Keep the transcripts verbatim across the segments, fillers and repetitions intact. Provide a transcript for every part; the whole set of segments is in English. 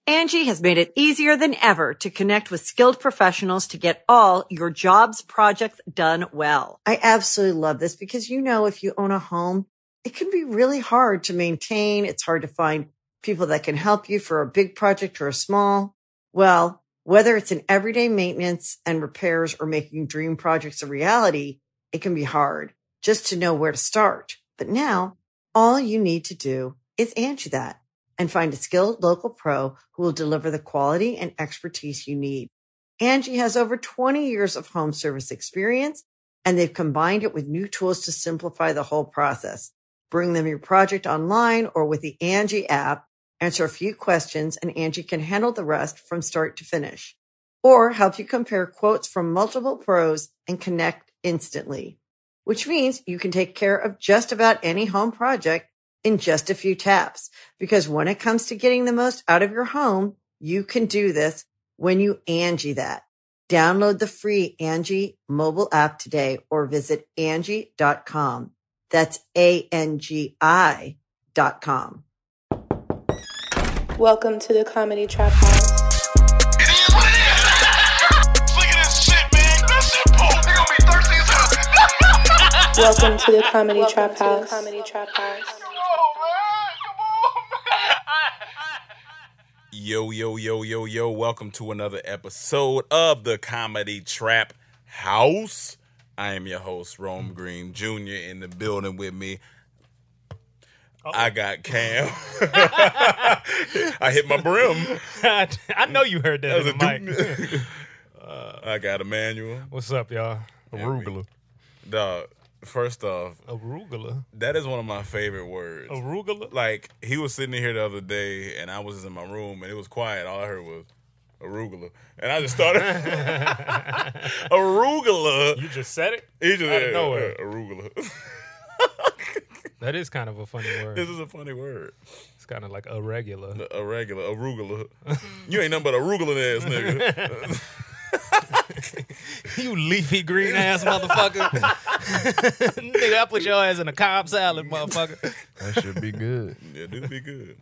Angie has made it easier than ever to connect with skilled professionals to get all your jobs projects done well. I absolutely love this because, you know, if you own a home, it can be really hard to maintain. It's hard to find people that can help you for a big project or a small. Well, whether it's in everyday maintenance and repairs or making dream projects a reality, it can be hard just to know where to start. But now all you need to do is Angie that and find a skilled local pro who will deliver the quality and expertise you need. Angie has over twenty years of home service experience, and they've combined it with new tools to simplify the whole process. Bring them your project online or with the Angie app, answer a few questions, and Angie can handle the rest from start to finish. Or help you compare quotes from multiple pros and connect instantly, which means you can take care of just about any home project in just a few taps. Because when it comes to getting the most out of your home, you can do this when you Angie that. Download the free Angie mobile app today or visit Angie dot com. That's A N G I dot com. Welcome to the Comedy Trap House. It is what it is. Look at this shit, man. That shit post. They gonna be thirsty as hell. Welcome to the Comedy Trap House. Comedy Trap House. Yo, yo, yo, yo, yo. Welcome to another episode of the Comedy Trap House. I am your host, Rome Green Junior In the building with me. Oh. I got Cam. I hit my brim. I know you heard that, that in the mic. uh, I got Emmanuel. What's up, y'all? Arugula. Dog, first off, arugula. That is one of my favorite words. Arugula? Like, he was sitting here the other day, and I was in my room, and it was quiet. All I heard was arugula. And I just started, arugula. You just said it? He just Out of nowhere. Uh, arugula. That is kind of a funny word. This is a funny word. It's kind of like irregular. A regular, arugula. You ain't nothing but arugula ass nigga. You leafy green ass motherfucker. Nigga, I put your ass in a Cobb salad, motherfucker. That should be good. Yeah, this be good.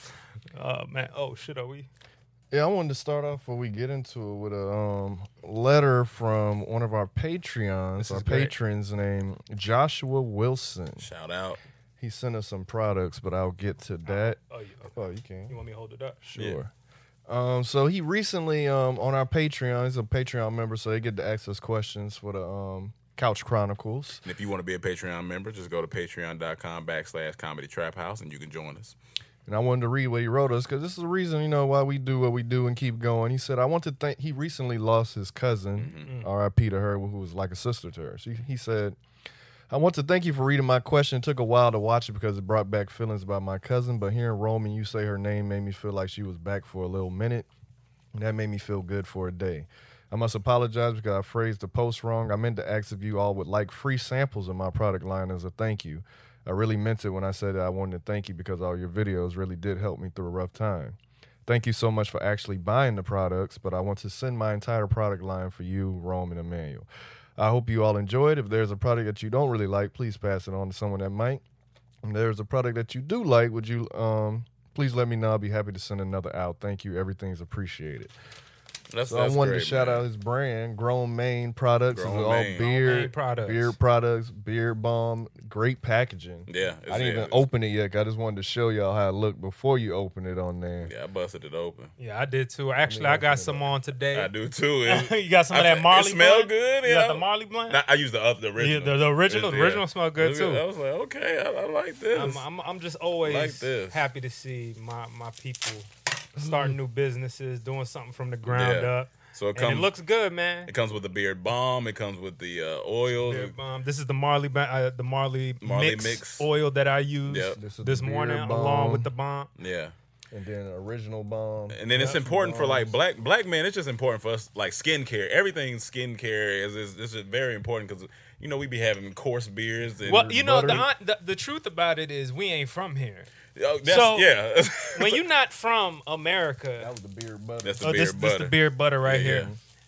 Oh, man. Oh, shit, are we? Yeah, I wanted to start off before we get into it with a um, letter from one of our Patreons, our great. patrons named Joshua Wilson. Shout out. He sent us some products, but I'll get to that. Oh, oh, you, okay. oh you can. You want me to hold it up? Sure. Yeah. Um, so he recently, um, on our Patreon, he's a Patreon member, so they get to ask us questions for the um, Couch Chronicles. And if you want to be a Patreon member, just go to patreon.com backslash comedy trap house and you can join us. And I wanted to read what he wrote us because this is the reason, you know, why we do what we do and keep going. He said, I want to thank, he recently lost his cousin, mm-hmm. R I P to her, who was like a sister to her. So he, he said, I want to thank you for reading my question. It took a while to watch it because it brought back feelings about my cousin, but hearing Roman, you say her name made me feel like she was back for a little minute. And that made me feel good for a day. I must apologize because I phrased the post wrong. I meant to ask if you all would like free samples of my product line as a thank you. I really meant it when I said that I wanted to thank you because all your videos really did help me through a rough time. Thank you so much for actually buying the products, but I want to send my entire product line for you, Rome, and Emmanuel. I hope you all enjoy it. If there's a product that you don't really like, please pass it on to someone that might. If there's a product that you do like, would you um, please let me know. I'll be happy to send another out. Thank you. Everything's appreciated. That's, so that's I wanted great, to shout man. out his brand, Grown Maine Products. Grown It's all Maine. beard products. beard products, beard balm, great packaging. Yeah. I didn't even open it yet. I just wanted to show y'all how it looked before you open it on there. Yeah, I busted it open. Yeah, I did too. Actually, I, I got some on today. I do too. It, you got some I, of that Marley It smell blend? good. You Yeah. got the Marley blend? Nah, I used the, uh, the original. Yeah, the, the original. The Yeah. original smell good too. I was like, okay, I, I like this. I'm, I'm, I'm just always like this. happy to see my, my people starting new businesses, doing something from the ground Yeah. up. So it comes. And it looks good, man. It comes with the beard balm. It comes with the uh, oils. Beard balm. This is the Marley uh, the Marley, Marley mix, mix. oil that I used Yep. This is this the beard morning balm. along with the balm. Yeah. And then the original balm. And then it's Natural important for like balms. black black men. It's just important for us, like skincare. Everything skincare is is, is very important because you know we be having coarse beards. And Well, you know the, buttery- the the truth about it is we ain't from here. Oh, that's, so, yeah. When you're not from America, That was the beard butter. That's the oh, beard this butter. this the beard butter right Yeah, here.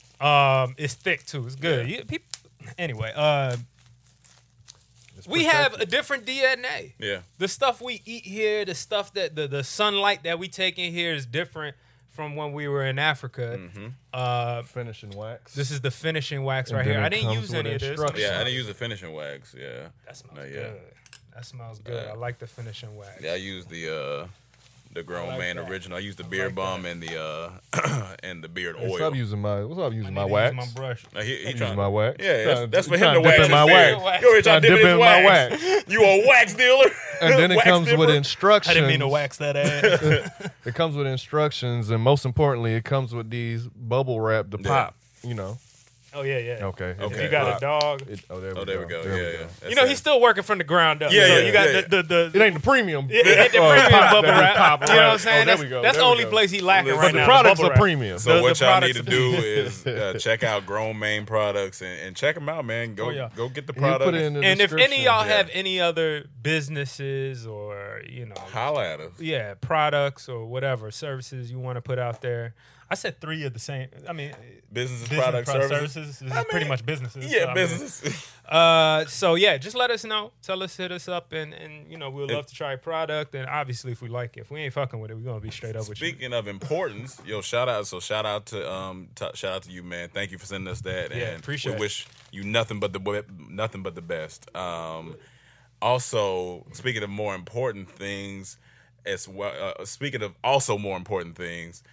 Um, it's thick too. It's good. Yeah. You, people, anyway, uh, It's we have protected. a different D N A. Yeah. The stuff we eat here, the stuff that the, the sunlight that we take in here is different from when we were in Africa. Mm-hmm. Uh, Finishing wax. this is the finishing wax And right then here. it I didn't comes use with any of this. instructions. Yeah, I didn't use the finishing wax. Yeah, That smells No, yeah. good. That smells good. Uh, I like the finishing wax. yeah. I used the uh, the grown like man that. original. I used the I beard like balm and the uh, and the beard Hey, oil. stop using my. What's up I using need my to use wax? my brush. Now, he, he Using trying my wax. Yeah, Trying- that's, that's for him trying to to dip wax in my his beard. wax. You already trying to dip, Trying to in dip in my wax. wax. You a wax dealer? And then it Wax comes with dipper? instructions. I didn't mean to wax that ass. It comes with instructions, and most importantly, it comes with these bubble wrap to Yeah. pop. You know. oh yeah, yeah. Okay. If Okay. you got Pop. a dog, It, oh, there we Oh, go. there we go. There yeah, we yeah. go. That's you know it. he's still working from the ground up. Yeah, so yeah, you got yeah, the, the the It ain't the premium. It ain't the uh, premium pop bubble that wrap. pop You know what I'm wrap. saying? Oh, there that's we go. that's There the we only go. place he lacking Listen, right But the now. products bubble are wrap. premium. So The- what the y'all products- need to do is uh, check out Grown Main products and, and check them out, man. Go Oh, yeah. go get the He'll product. put it in the And if any of description. y'all Yeah. have any other businesses or you know, Holla at us. yeah, products or whatever services you want to put out there. I said three of the same. I mean, Businesses, business products, product services. services. This is I mean, pretty much businesses. Yeah, so, I mean, businesses. Uh, so yeah, just let us know. Tell us, hit us up, and and you know we'll And- love to try a product. And obviously, if we like it, if we ain't fucking with it, we're gonna be straight up with you. Speaking of importance, yo, shout out. So shout out to um, t- shout out to you, man. Thank you for sending us that. Yeah, and appreciate we it. wish you nothing but the be- nothing but the best. Um, also, speaking of more important things, as well. Uh, speaking of also more important things,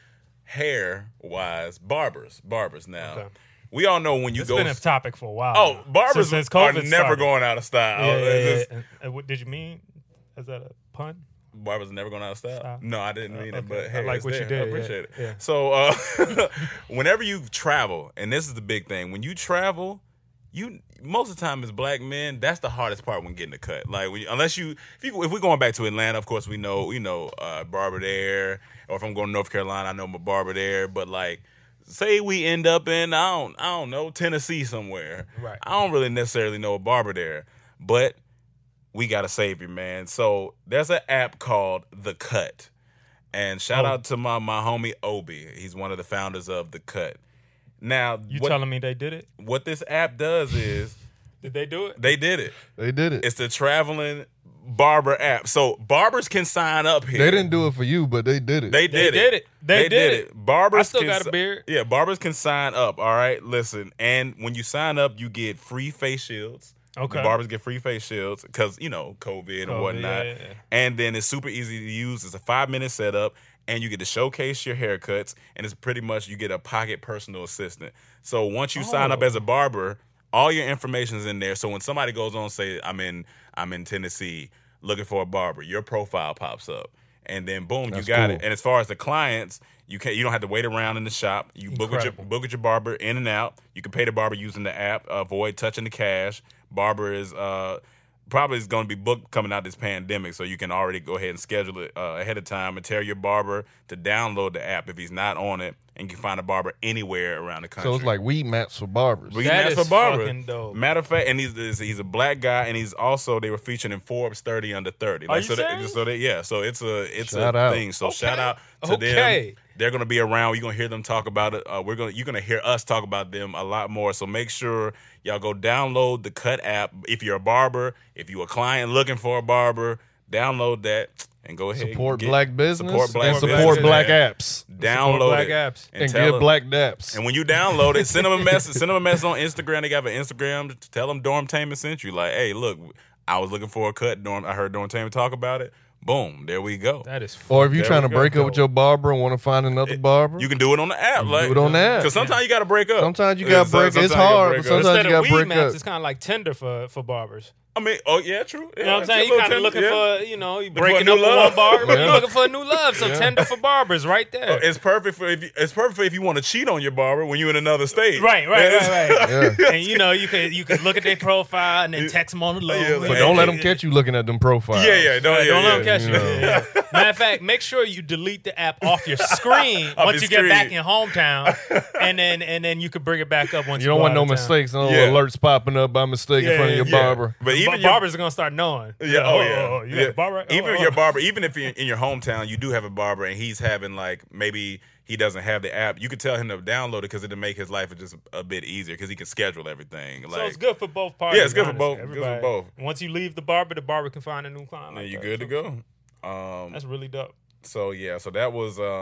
hair wise, barbers, barbers. Now, Okay. we all know when you It's go. been a topic for a while. oh, now. barbers Since- since are COVID never started. going out of style. Yeah, yeah, It's yeah. just- And- and what did you mean? Is that a pun? Barbers never going out of style. Style. No, I didn't mean Uh, it, but okay. I hey, like it's what you there. did, I yeah, appreciate it. yeah. So, uh, whenever you travel, and this is the big thing, when you travel, you most of the time as black men, that's the hardest part when getting a cut. Like, when you, unless you, if you, if we're going back to Atlanta, of course we know, you know, uh, barber there, or if I'm going to North Carolina, I know my barber there. But like, say we end up in, I don't, I don't know, Tennessee somewhere. Right. I don't really necessarily know a barber there, but we got a savior, man. So there's an app called The Cut. And shout Oh. out to my, my homie Obi. He's one of the founders of The Cut. Now, You what, telling me they did it? what this app does is Did they do it? they did it. They did it. It's the traveling barber app. So barbers can sign up here. They didn't do it for you, but they did it. They They did, did it. They did it. Barbers I still can got a si- beard. Yeah, barbers can sign up. All right, listen. And when you sign up, you get free face shields. Okay. The barbers get free face shields because, you know, COVID and COVID, whatnot. yeah, yeah. And then it's super easy to use. It's a five minute setup, and you get to showcase your haircuts. And it's pretty much you get a pocket personal assistant. So once you sign up Oh. as a barber, all your information is in there. So when somebody goes on, say, I'm in, I'm in Tennessee looking for a barber, your profile pops up. And then boom, That's you got cool. it. And as far as the clients, you can you don't have to wait around in the shop. You book with your Incredible. book with your barber in and out. You can pay the barber using the app. Avoid touching the cash. Barber is uh probably is going to be booked coming out this pandemic, so you can already go ahead and schedule it uh, ahead of time and tell your barber to download the app if he's not on it, and you can find a barber anywhere around the country. So it's like weed mats for barbers. We That asked is for barber. fucking dope. Matter of fact, and he's he's he's a black guy, and he's also they were featured in Forbes thirty under thirty. Are you so they, serious? so they, yeah, so it's a it's Shout a out. thing. So Okay. shout out to Okay. them. They're gonna be around. You're gonna hear them talk about it. Uh, we're gonna you're gonna hear us talk about them a lot more. So make sure y'all go download the Cut app. If you're a barber, if you're a client looking for a barber, download that and go ahead. Support and get- black business Support black and business. support black Yeah. apps. Download black it apps. And, tell get them- black daps. and when you download it, send them a message. Send them a message on Instagram. They got an Instagram. Tell them Dormtainment sent you. Like, hey, look, I was looking for a cut. Dorm, I heard Dormtainment talk about it. Boom, there we go. That is. or if you're There trying we to go. break up with your barber and want to find another barber, You can do it on the app. You like, do it on the app. Because sometimes you got to break up. sometimes you Yeah, got to so- break. It's sometimes you gotta hard, break but up. sometimes Instead you got of to weed break mats, up. it's kind of like Tinder for for barbers. I mean, oh yeah, true. You know what I'm saying? You kind of looking for, you know, you for a breaking new up with love. one barber, but Yeah. you're looking for a new love. So Tinder for barbers, right there. It's perfect for if you, it's perfect for if you want to cheat on your barber when you're in another state. Right, right, right, right. Yeah. And you know, you can you can look at their profile and then text them on the low. Yeah, But Hey, don't let hey, them catch you looking at them profiles. Yeah, yeah, don't, yeah, Don't let them yeah. catch you. Yeah. Yeah, yeah. Matter of fact, make sure you delete the app off your screen Off once your you get back screen. in hometown, and then and then you can bring it back up once You you don't go want out no of town. mistakes, no Yeah. alerts popping up by mistake in Yeah, front of your yeah, barber. But even But your, barbers are gonna start knowing. Yeah, oh, yeah. oh, you Yeah. got a barber? Oh, Even oh. your barber, even if you're in your hometown, you do have a barber and he's having like maybe he doesn't have the app, you could tell him to download it because it'll make his life just a bit easier because he can schedule everything. So Like, it's good for both parties. Yeah, it's good for honestly. both. Good for Everybody- both. Once you leave the barber, the barber can find a new client. then like you that. good to go. Um, That's really dope. so yeah, so that was um,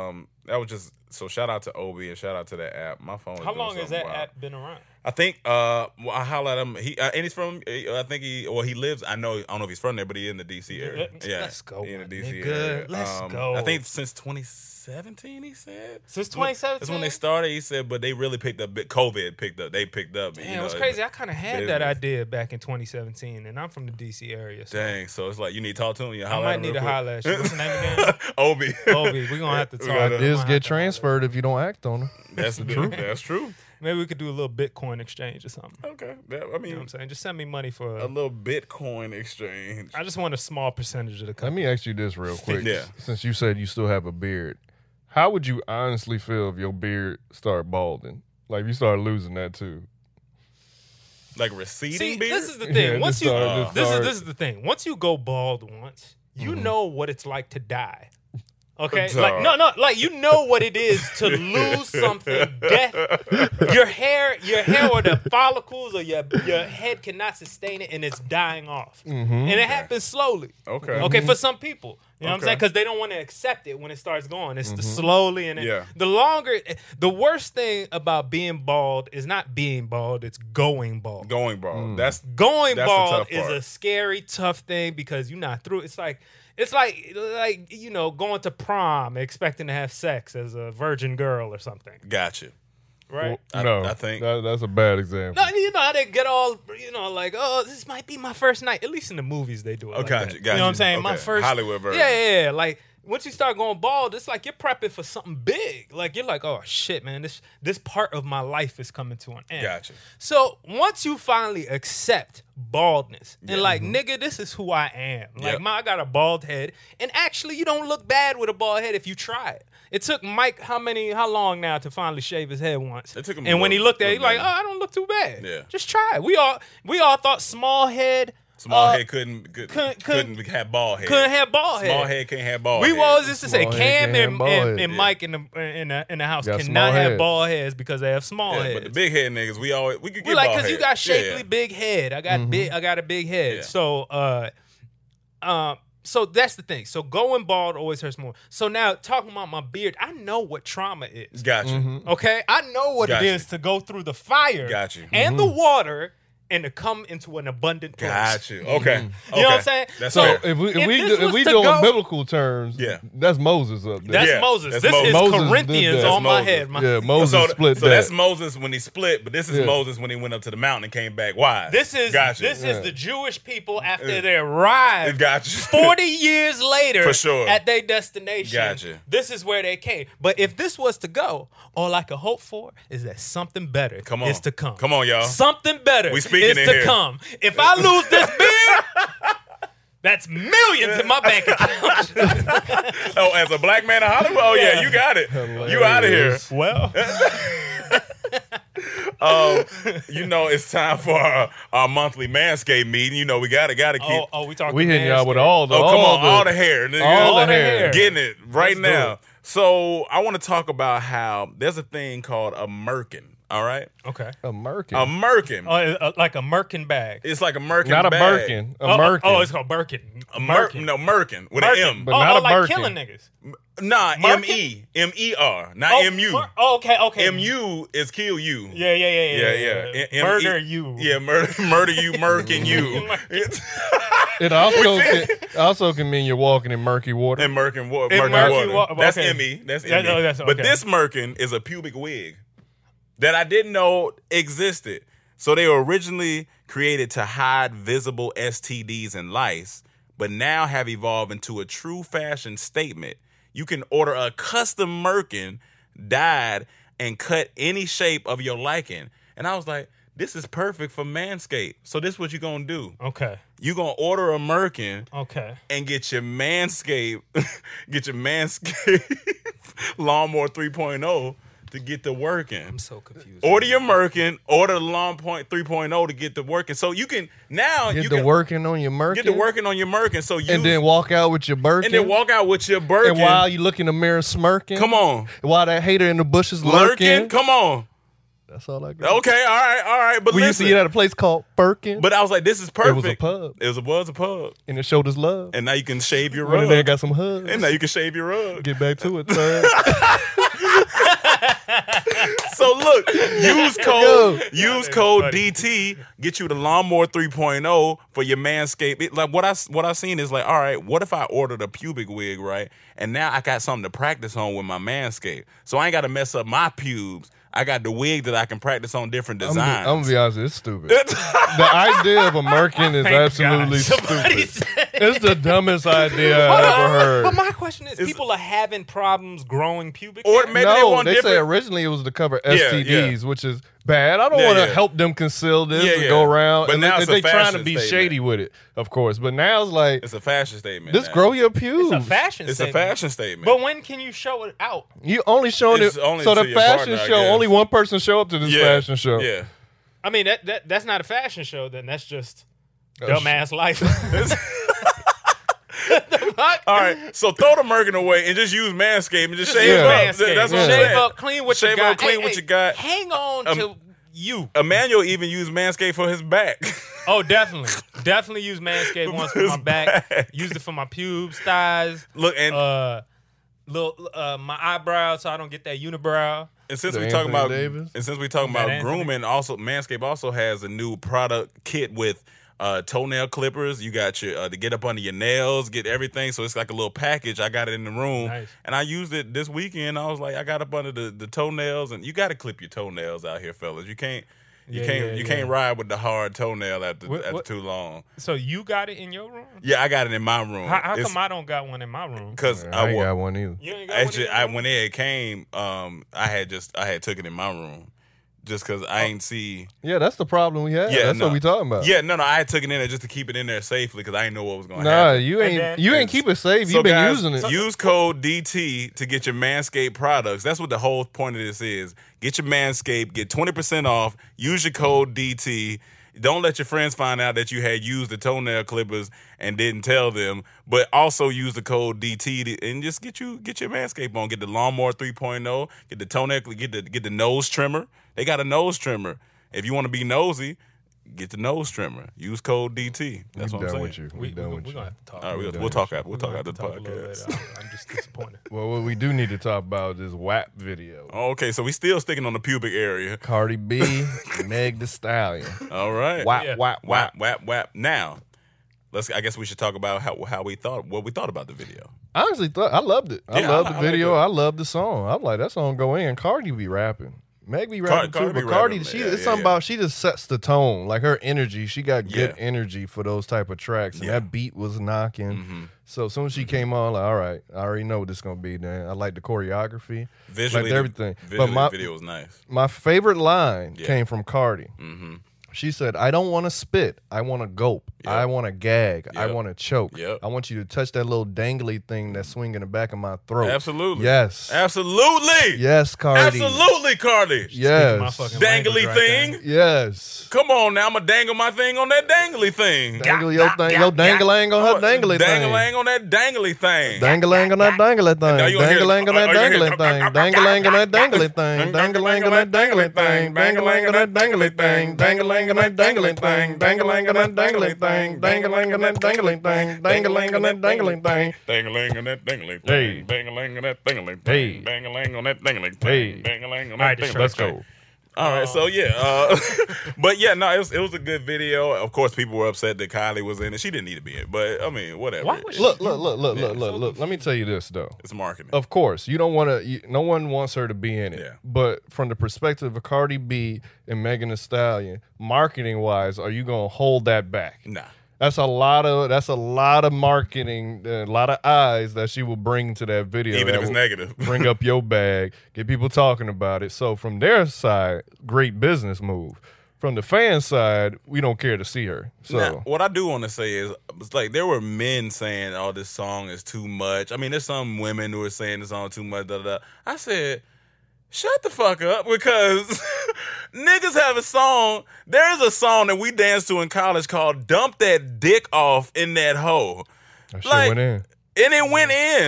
that was just so. Shout out to Obi and shout out to that app. My phone. How is long doing has that something wild. app been around? I think. Uh, well, I holler at him. He uh, and he's from. I think he. Well, he lives. I know. I don't know if he's from there, but he in the D C area. Yeah, let's go, He in the my D C nigga. area. Let's Um, go. I think since twenty seventeen. He said Since That's when- twenty seventeen. That's when they started. He said, but they really picked up. COVID picked up. They picked up. Damn, you it know, was crazy. I kind of had business. that idea back in twenty seventeen, and I'm from the D C area. So Dang. So it's like you need to talk to him. You I holler might at him need real to quick. holler at you. What's the name again? Obi. Obi. We're gonna have to We talk. gotta- We're gonna Ideas have get to holler. transferred if you don't act on them. That's true. That's true. Maybe we could do a little Bitcoin exchange or something. Okay. That- I You know mean, what I'm saying? Just send me money for. a little Bitcoin exchange. I just want a small percentage of the Let company. me ask you this real quick. Yeah. Since you said you still have a beard, how would you honestly feel if your beard started balding? Like if you started losing that too? Like receding See, beard. this is the Yeah, thing. just Once you, start- just this is start- this is the thing. Once you go bald once, you Mm-hmm. know what it's like to die. Okay, Dog. like no, no, like you know what it is to lose something. Death, your hair, your hair, or the follicles, or your your head cannot sustain it, and it's dying off. And it happens slowly. Okay. Okay, for some people, you know what I'm Okay. saying, because they don't want to accept it when it starts going. It's the slowly and it, Yeah. the longer. The worst thing about being bald is not being bald; it's going bald. Going bald. That's Going That's the bald tough is part. a scary, tough thing because you're not through. It's like it's like like you know going to prom expecting to have sex as a virgin girl or something, gotcha. right? I- no, I think- that, that's a bad example. No, you know how they get all you know like oh this might be my first night. At least in the movies they do it. Oh, like gotcha, that. gotcha. You know what I'm saying? My Okay, first Hollywood version. Yeah, yeah, yeah. Like once you start going bald, it's like you're prepping for something big. Like you're like oh shit, man, this this part of my life is coming to an end. Gotcha. So once you finally accept baldness and like nigga, this is who I am. Like Yep. my, I got a bald head, and actually you don't look bad with a bald head if you try it. It took Mike how many how long now to finally shave his head once? It took him a and when he little- looked at it, he little like, oh, minute. I don't look too bad. Yeah. just try it. We all we all thought small head, Small uh, head couldn't could, couldn't- couldn't, have bald head. couldn't have bald head. Small head can't have bald We head. always used to say Small head Cam can't have and, bald and, head. and Yeah. Mike in the in the in the house Got cannot small have heads. bald heads because they have small Yeah, heads. but the big head niggas, we always we could We get like bald because you head. got shapely Yeah. big head. I got big. I got a big head. Yeah. So, uh, um, so that's the thing. So going bald always hurts more. So now talking about my beard, I know what trauma is. Got you. Mm-hmm. Okay, I know what Got it you. is to go through the fire, Got you. and the water, and to come into an abundant place. Got you. Okay. You Okay. know what I'm saying? That's So- fair. If we if, If we this do, if was we to doing go- biblical terms, Yeah. that's Moses up there. That's Yeah, Moses. that's this Moses. is Moses did Corinthians that. on my That's head. Moses. My, yeah, Moses so, split so that. that's Moses when he split, but this is Yeah. Moses when he went up to the mountain and came back. Why? This is Gotcha. this Yeah. is the Jewish people after Yeah. they arrived Gotcha. forty years later For sure. at their destination. Gotcha. This is where they came. But if this was to go, all I could hope for is that something better Come on. is to come. Come on, y'all. Something better We speaking is in to here. come. If I lose this beard, that's millions in my bank account. Oh, as a black man in Hollywood? Oh, yeah, you got it. You out of here. Well, Um, you know, it's time for our, our monthly Manscaped meeting. You know, we got to got to keep. oh, oh, we talking. we hitting y'all with Manscaped. all the Oh, come all on, the, all the hair, nigga. all All the the hair. hair. Getting it right Let's do now. it. So I want to talk about how there's a thing called a merkin. All right, Okay. A Merkin. a merkin. Oh, uh, like a Merkin bag. It's like a merkin, Not a bag. Birkin. A oh, Merkin. oh, it's called Birkin. A mer- no merkin with Merkin. an M. But oh, not oh, a like Birkin. killing niggas. Nah, Merkin? M E M E R, not Oh, M U. Mer- oh, okay, okay. M U is kill you. Yeah, yeah, yeah, yeah. Yeah, yeah. M- Murder M- you. Yeah, murder, murder you, murking you. It's- It also can, also can mean you're walking in murky water. and murking, wa- In murking murky water. wa- That's okay. M E. That's Yeah, M E. no, that's- But okay. this merkin is a pubic wig that I didn't know existed. So they were originally created to hide visible S T Ds and lice, but now have evolved into a true fashion statement. You can order a custom merkin dyed and cut any shape of your liking. And I was like, this is perfect for Manscaped. So this is what you're going to do. Okay. You're going to order a merkin Okay. and get your Manscaped, get your Manscaped Lawnmower three point oh to get the working. I'm so confused. Order your Merkin, order the Lawn Point three point oh to get the working. So you can now Get you the can working on your Merkin. get the working on your Merkin. So you And then walk out with your Birkin. and then walk out with your Birkin. And while you look in the mirror smirking. Come on, While that hater in the bushes lurking. lurking. Come on. That's all I got. Okay, all right, all right. But We used to listen, eat at a place called Birkin. but I was like, this is perfect. It was a pub. It was a, was a pub. And it showed us love. And now you can shave your Went in rug. there and got some hugs. And now you can shave your rug. Get back to it, son. So look, use code Yo. use code D T, get you the Lawnmower three point oh for your Manscaped. It, like what I what I seen is like, all right, what if I ordered a pubic wig, right? And now I got something to practice on with my Manscaped. So I ain't got to mess up my pubes. I got the wig that I can practice on different I'm designs. gonna be honest, it's stupid. The idea of a merkin is Thank absolutely God. Somebody stupid. said- It's the dumbest idea I've ever heard. But my question is, It's- people are having problems growing pubic Or hair? maybe they no, want they say different. originally it was to cover Yeah, S T Ds, yeah. which is bad. I don't Yeah, want to yeah. help them conceal this Yeah, and yeah. go around. But and now they, it's a they trying to fashion be statement. shady with it, of course. But now it's like, It's a fashion statement. just now. grow your pubes. It's a fashion It's a statement. fashion statement. But when can you show it out? You only showing It's it. only so to the your fashion partner, I show, guess. only one person show up to this yeah, fashion show. Yeah. I mean, that, that that's not a fashion show. Then that's just Oh, dumbass life. All right, so throw the merkin away and just use Manscaped and just, Just shave use up. Manscaped. That's what I'm Shave saying. up, clean what Shave you got. up, clean Hey, what hey, you got. Hang on Um, to you. Emmanuel even used Manscaped for his back. Oh, definitely, definitely use Manscaped once for His my back. back. Used it for my pubes, thighs, Look, and, uh, little uh, my eyebrows, so I don't get that unibrow. and since The we talking Anthony about Davis? and since we talking That about Anthony? grooming, also Manscaped also has a new product kit with uh, toenail clippers. You got your uh, to get up under your nails, get everything. So it's like a little package. I got it in the room, Nice. and I used it this weekend. I was like, I got up under the, the toenails, and you got to clip your toenails out here, fellas. You can't. You Yeah, can't yeah, you yeah. can't ride with the hard toenail after What- after what- too long. So you got it in your room? Yeah, I got it in my room. How, how come I don't got one in my room? Because I I, ain't wa- got one either. You ain't got actually one in I your room? when it came, um, I had just I had took it in my room, just because I ain't see. Yeah, that's the problem we have. Yeah, that's no. what we talking about. Yeah, no, no, I had took it in there just to keep it in there safely because I didn't know what was going to Nah, happen. you ain't then- you ain't keep it safe. So You've been guys, using it. Use code D T to get your Manscaped products. That's what the whole point of this is. Get your Manscaped, get twenty percent off. Use your code D T. Don't let your friends find out that you had used the toenail clippers and didn't tell them. But also use the code D T to, and just get you get your Manscaped on. Get the Lawnmower three point oh. Get the toenail. Get the get the nose trimmer. They got a nose trimmer. If you want to be nosy, get the nose trimmer. Use code D T. That's we what I'm done saying. with you. We, We, done we, with we're you. gonna have to talk. All right, We we'll, done we'll with talk you. after we'll We're talk gonna after have the to talk a little podcast. later. I'm, I'm just disappointed. Well, what we do need to talk about is W A P video. Okay, so we still sticking on the pubic area. Cardi B, Meg The Stallion. All right. W A P, Yeah. W A P, W A Whap, P. whap, whap. Now, let's. I guess we should talk about how how we thought what we thought about the video. I honestly thought I loved it. I Yeah, loved I- the I like video. that. I loved the song. I'm like, that song go in. Cardi be rapping. Meg be rapping Cardi too, be but Cardi, rapping, she yeah, it's yeah, something yeah. about she just sets the tone. Like her energy, she got good Yeah. energy for those type of tracks, and Yeah. that beat was knocking. Mm-hmm. So as soon as she came on, like, all right, I already know what this gonna be. Then I like the choreography, Visually, like everything. The, visually, but my the video was nice. my favorite line Yeah. came from Cardi. Mm-hmm. She said, I don't want to spit. I want to gulp. Yep. I want to gag. I Yep. want to choke. Yep. I want you to touch that little dangly thing that swing in the back of my throat. Absolutely. Yes. Absolutely. Yes, Cardi. Absolutely, Cardi. My Yes. fucking Dangly language right thing. there. Yes. Come on now, I'm gonna dangle my thing on that dangly thing. Dangle your thing. Your dangling on her dangly thing. Dangling on that dangly thing. Dangling on that dangly Now thing. you gonna hear- Dangling on that oh, you dangly hear- thing. Dangling on that dangly thing. Dangling on that dangly thing. Dangling on that dangly thing. Dangling on that dangly thing. Dangling on that dangly thing. Dangling on that dangly thing. Dangling on that dangly thing. Dangling on that dangly Hey. thing. Dangling on that dangly Hey. thing. Dangling on that dangly Hey. thing. Dangling on All that right, dangly let's thing. All right, so yeah, uh, but yeah, no, it was it was a good video. Of course, people were upset that Kylie was in it. She didn't need to be in it, but I mean, whatever. Why would she- Look, look, look, look, look, look, look. Let me tell you this though. It's marketing. Of course, you don't want to. No one wants her to be in it. Yeah. But from the perspective of Cardi B and Megan Thee Stallion, marketing wise, are you gonna hold that back? Nah. That's a lot of. That's a lot of marketing. A lot of eyes that she will bring to that video. Even that if it's will negative. bring up your bag, get people talking about it. So from their side, great business move. From the fan side, we don't care to see her. So Now, what I do want to say is, it's like there were men saying, "Oh, this song is too much." I mean, there's some women who are saying the song too much. Da, da, da. I said, "Shut the fuck up," because niggas have a song. There is a song that we danced to in college called "Dump That Dick Off in That Hoe," that shit like- went in. and it went in.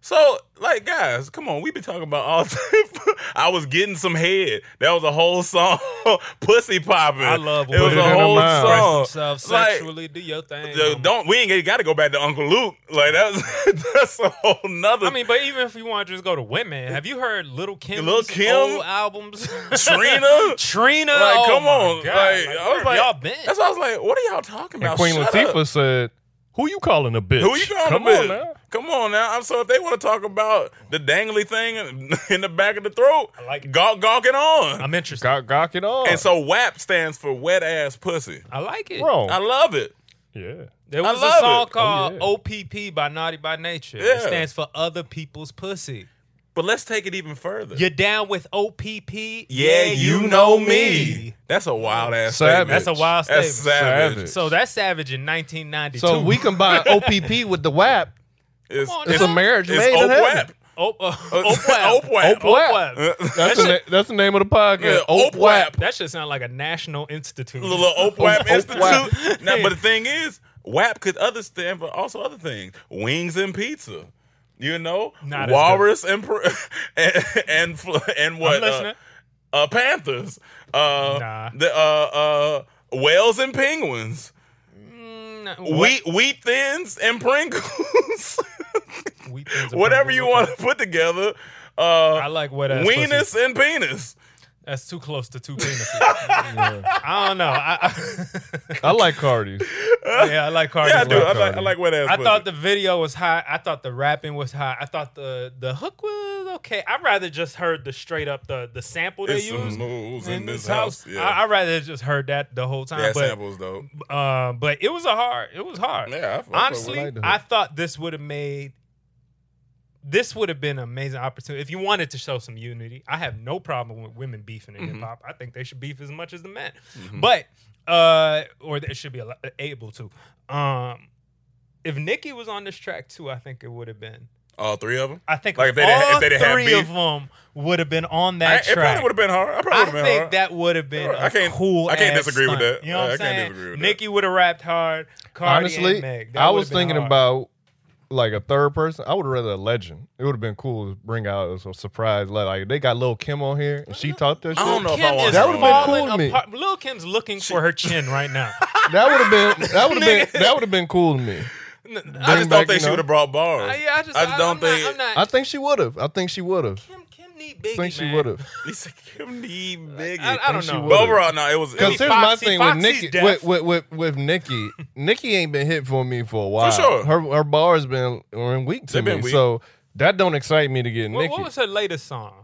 So, like, guys, come on. We been talking about all I was getting some head. That was a whole song. Pussy popping. I love it was it a in whole the mouth. song. Yourself Like, sexually, do your thing. the- don't we ain't got to go back to Uncle Luke. Like that's that's a whole nother. I mean, but even if you want to just go to women, have you heard Little Kim's Lil' Kim? old albums? Trina. Trina, Like, oh come my on. God. Like, Like, I where was have like, y'all been? that's why I was like, what are y'all talking And about? Queen Shut Latifah up. said, "Who you calling a bitch? Who you calling Come a on bitch? now." Come on now. I'm so if they want to talk about the dangly thing in- in the back of the throat, I like it. gawk gawking on. I'm interested. Gawk, gawk it on. And so W A P stands for wet ass pussy. I like it. wrong. I love it. Yeah. There I was love a song it. called Oh, yeah. O P P by Naughty by Nature. Yeah. It stands for other people's pussy. But let's take it even further. You're down with O P P? yeah, you know me. That's a wild ass Savage. statement. That's a wild That's statement. savage. Savage. So that's Savage in nineteen ninety-two. So we combine O P P with the W A P. It's, on, It's a marriage it's made in O P W A heaven. P. Oh, uh, Uh, O P W A P. O P W A P. O P W A P. That's, the, na- that's the name of the podcast. Yeah, O O P P W A P. That should sound like a national institute. Little O P W A P O P W A P. Institute. Now, but the thing is, W A P could other stand for also other things. Wings and pizza. You know, Not as walrus and pr- and and, fl- and what? I'm listening. Uh, uh, Panthers. Uh, Nah. The uh, uh, whales and penguins. Mm, Wheat wheat thins and Pringles. Wheat thins and Whatever Pringles, you okay. want to put together. Uh, I like wet ass weenus pussy. and penis. That's too close to two penises. I don't know. I, I, I like Cardi's. yeah, I like Cardi. Yeah, I do. I Cardi. like I like wet ass. I pussy. thought the video was hot. I thought the rapping was hot. I thought the the hook was okay. I'd rather just heard the straight up the the sample they It's some used moves in this house. house. Yeah, I, I'd rather just heard that the whole time. that but samples though. uh, but it was a hard. It was hard. Yeah, I fuck with honestly, like the hook. I thought this would have made. This would have been an amazing opportunity if you wanted to show some unity. I have no problem with women beefing in Mm-hmm. hip hop. I think they should beef as much as the men, but uh, or they should be al- able to. Um, if Nicki was on this track too, I think it would have been. All three of them. I think Like if they all didn't- if they didn't have three beef? of them would have been on I, that it probably track. would have been hard. I probably I would have been think hard. that would have been I a can't- cool. I can't ass disagree with stunt. that. You know what I I'm can't saying? disagree with that. Nicki would have rapped hard. Cardi Honestly, and Meg. That I would've was been thinking hard. about like a third person. I would have rather a legend. It would have been cool to bring out as a surprise. Like they got Lil' Kim on here and she talked that shit. I don't know if Kim I want is That would've been falling cool to me. apart. Lil' Kim's looking for her chin right now. That would have been that would have been that would have been cool to me. I just Bring don't back, think you she know. would have brought bars. Uh, yeah, I just, I just I, don't I'm think. Not, I'm not. I think she would have. I think she would have. Kim, Kim need Biggie. I think she man. would have. He said, Kim need Biggie. I, I don't she know. would've. But overall, no, it was. It Because was here's my Foxy- thing with Foxy's Nicki. deaf. With, with, with, with Nicki, Nicki ain't been hit for me for a while. sure. Her her bars been been weak to They've me. been weak. So that don't excite me to get What, Nicki. what was her latest song?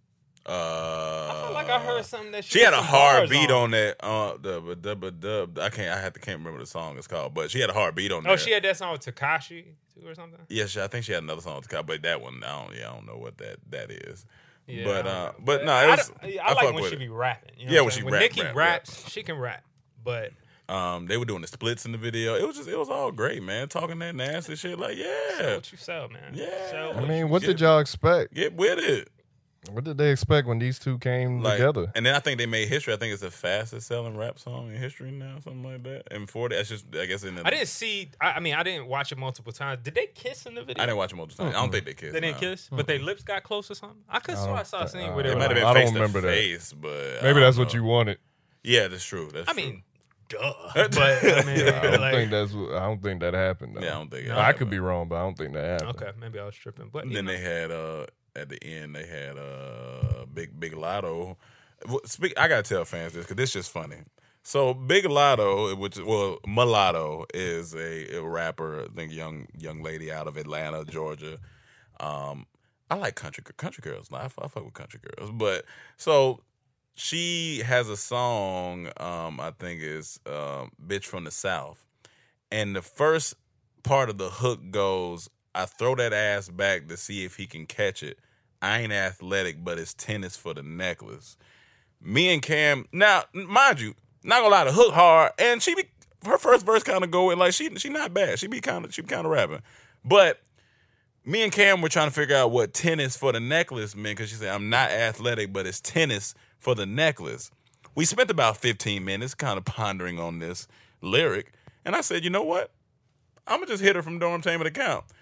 uh, I feel like I heard something that she, She had put a some hard bars beat on that. Uh, the the the I can't. I have to can't remember the song it's called, but she had a hard beat on Oh, there. she had that song with Takashi too or something. Yeah, she, I think she had another song it's called, but that one, I don't. Yeah, I don't know what that that is. Yeah, but I don't uh, know. but no, I, it was. don't- I, I like fuck when with she it. be rapping. You know Yeah, what when I'm she saying? rap, Nicki rap, raps, she can rap, but Um, they were doing the splits in the video. It was just, it was all great, man. Talking that nasty shit, like, yeah, what you sell, man? Yeah. Sell I what mean, you- what get- did y'all expect? get with it. What did they expect when these two came Like, together? and then I think they made history. I think it's the fastest selling rap song in history now, something like that. And forty, that's just, I guess in the. I didn't see. I, I mean, I didn't watch it multiple times. Did they kiss in the video? I didn't watch them multiple times. I don't think they kissed. They didn't no. kiss, but their lips got close or something. I could swear I saw a scene where they It were might have like, been I don't face to remember that. face, but I Maybe don't that's what know. you wanted. Yeah, that's true. That's I true. mean, duh. But I mean, I don't like, think that's. what- I don't think that happened. Though. Yeah, I don't think it I happened. could be wrong, but I don't think that happened. okay, maybe I was tripping. But And you then know, they had uh at the end they had uh Big Big Lotto. Well, Speak, I gotta tell fans this because this is just funny. So Big Lotto, which well Mulatto is a, a rapper, I think young young lady out of Atlanta, Georgia. Um, I like country country girls. I, I fuck with country girls, but so she has a song. Um, I think is um, "Bitch from the South," and the first part of the hook goes, I throw that ass back to see if he can catch it. I ain't athletic, but it's tennis for the necklace. Me and Cam, now, mind you, not gonna lie, the hook hard, and she be, her first verse kind of go in, like, she she not bad. She be kind of she be kind of rapping. But me and Cam were trying to figure out what tennis for the necklace meant, because she said, I'm not athletic, but it's tennis for the necklace. We spent about fifteen minutes kind of pondering on this lyric, and I said, you know what? I'm gonna just hit her from Dormtainment account.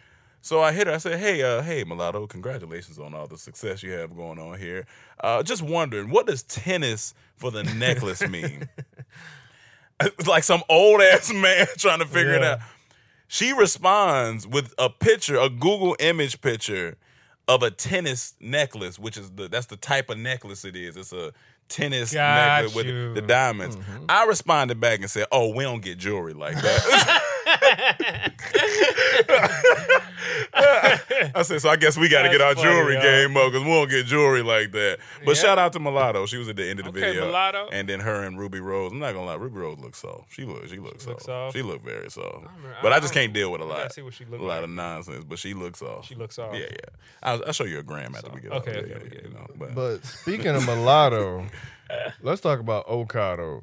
So I hit her. I said, "Hey, uh, hey, Mulatto, congratulations on all the success you have going on here. Uh, just wondering, what does tennis for the necklace mean?" It's like some old ass man trying to figure it Yeah. out. She responds with a picture, a Google image picture of a tennis necklace, which is the that's the type of necklace it is. It's a tennis Got necklace with you. the diamonds. I responded back and said, "Oh, we don't get jewelry like that." I said, so I guess we got to That's get our funny, jewelry yo. game up because we don't get jewelry like that. But Yeah. shout out to Mulatto. She was at the end of the Okay, video. Mulatto. And then her and Ruby Rose. I'm not going to lie. Ruby Rose looks soft. She look, she looks looks soft. soft? She look very soft. remember- But I- I just I can't deal with a I gotta lot. see what she look a lot like. of nonsense. But she looks soft. She looks soft. Yeah, yeah. I'll, I'll show you a gram after we get off. Okay, Yeah, okay, yeah, we get you it. know, but, But speaking of mulatto, let's talk about Okado.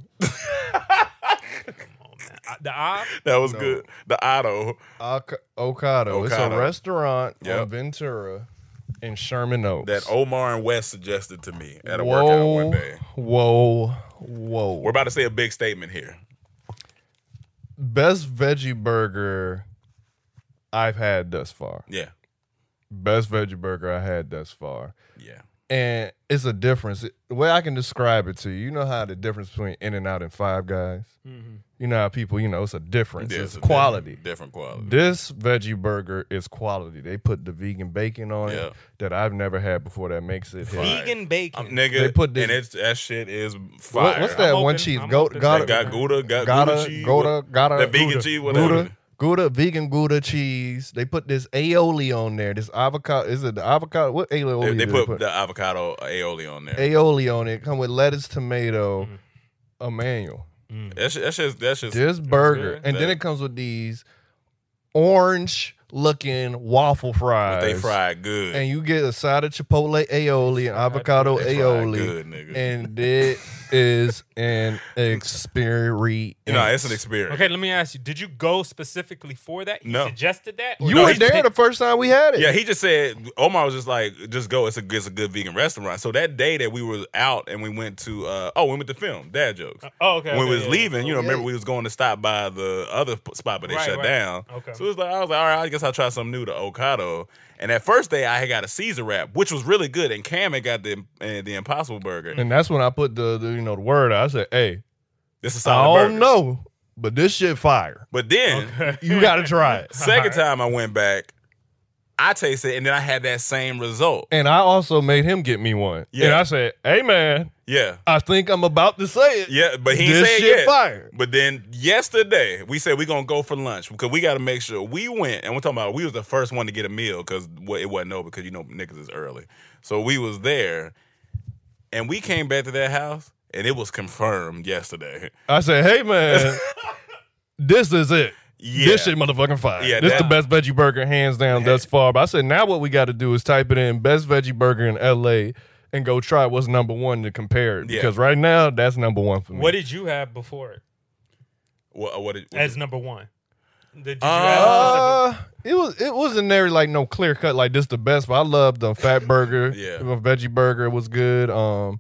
Uh, The eye. that was good. The Otto. Ok- Okado. It's a Okado. restaurant Yep. on Ventura in Sherman Oaks. That Omar and West suggested to me at a workout one day. Whoa, whoa. We're about to say a big statement here. Best veggie burger I've had thus far. Yeah. Best veggie burger I had thus far. Yeah. And it's a difference. The way I can describe it to you, you know how the difference between In-N-Out and Five Guys? Mm-hmm. You know how people, you know, it's a difference. Yeah, it's a quality. Different, different quality. This veggie burger is quality. They put the vegan bacon on Yeah. it that I've never had before that makes it hit. Vegan bacon. Um, nigga, They put this- and it's, that shit is fire. What, what's that I'm one open. cheese? I'm Go, open. gotta, That got Gouda, got gotta, Gouda cheese. Gouda, what- gotta, that vegan Gouda, cheese, whatever. Gouda, Gouda, vegan Gouda cheese. They put this aioli on there. This avocado. Is it the avocado? What aioli? They, they do put the avocado aioli on there. aioli on it. Come with lettuce, tomato, a manual. That's just, that's just, that's just This burger, good. and then That- it comes with these orange looking waffle fries. they fried good. and you get a side of chipotle aioli and avocado They fried aioli, good, nigga. and it is an experience. you know, it's an experience. Okay, let me ask you. Did you go specifically for that? You No. suggested that? Or You No, were he- there he- the first time we had it. Yeah, he just said Omar was just like, just go. It's a it's a good vegan restaurant. So that day that we were out and we went to uh oh, we went to film Dad Jokes. Oh, okay. when we okay, was yeah, leaving, you know, yeah. remember we was going to stop by the other p- spot, but they Right, shut right. down. Okay. So it was like I was like, all right, I guess I'll try something new to Okado. And that first day, I had got a Caesar wrap, which was really good, and Cam had got the uh, the Impossible Burger. And that's when I put the, the you know the word out. I said, "Hey, This is a I solid don't burger. know, but this shit fire. But then You got to try it." second time I went back, I tasted it, and then I had that same result. And I also made him get me one. Yeah. And I said, "Hey man, Yeah. I think I'm about to say it. Yeah, but he This said shit yet. fire." But then yesterday we said we're gonna go for lunch because we got to make sure we went, and we're talking about we was the first one to get a meal because it wasn't over because you know niggas is early, so we was there, and we came back to that house and it was confirmed yesterday. I said, "Hey man, this is it. Yeah. This shit motherfucking fire. Yeah, this that- the best veggie burger hands down thus far." But I said, now what we got to do is type it in best veggie burger in L A and go try what's number one to compare it Yeah. because right now that's number one for me. What did you have before it What? What? Did, what as did- number one? Did you have Uh, it was it wasn't there like no clear cut like this the best, but I loved the fat burger. Yeah. The veggie burger was good. Um,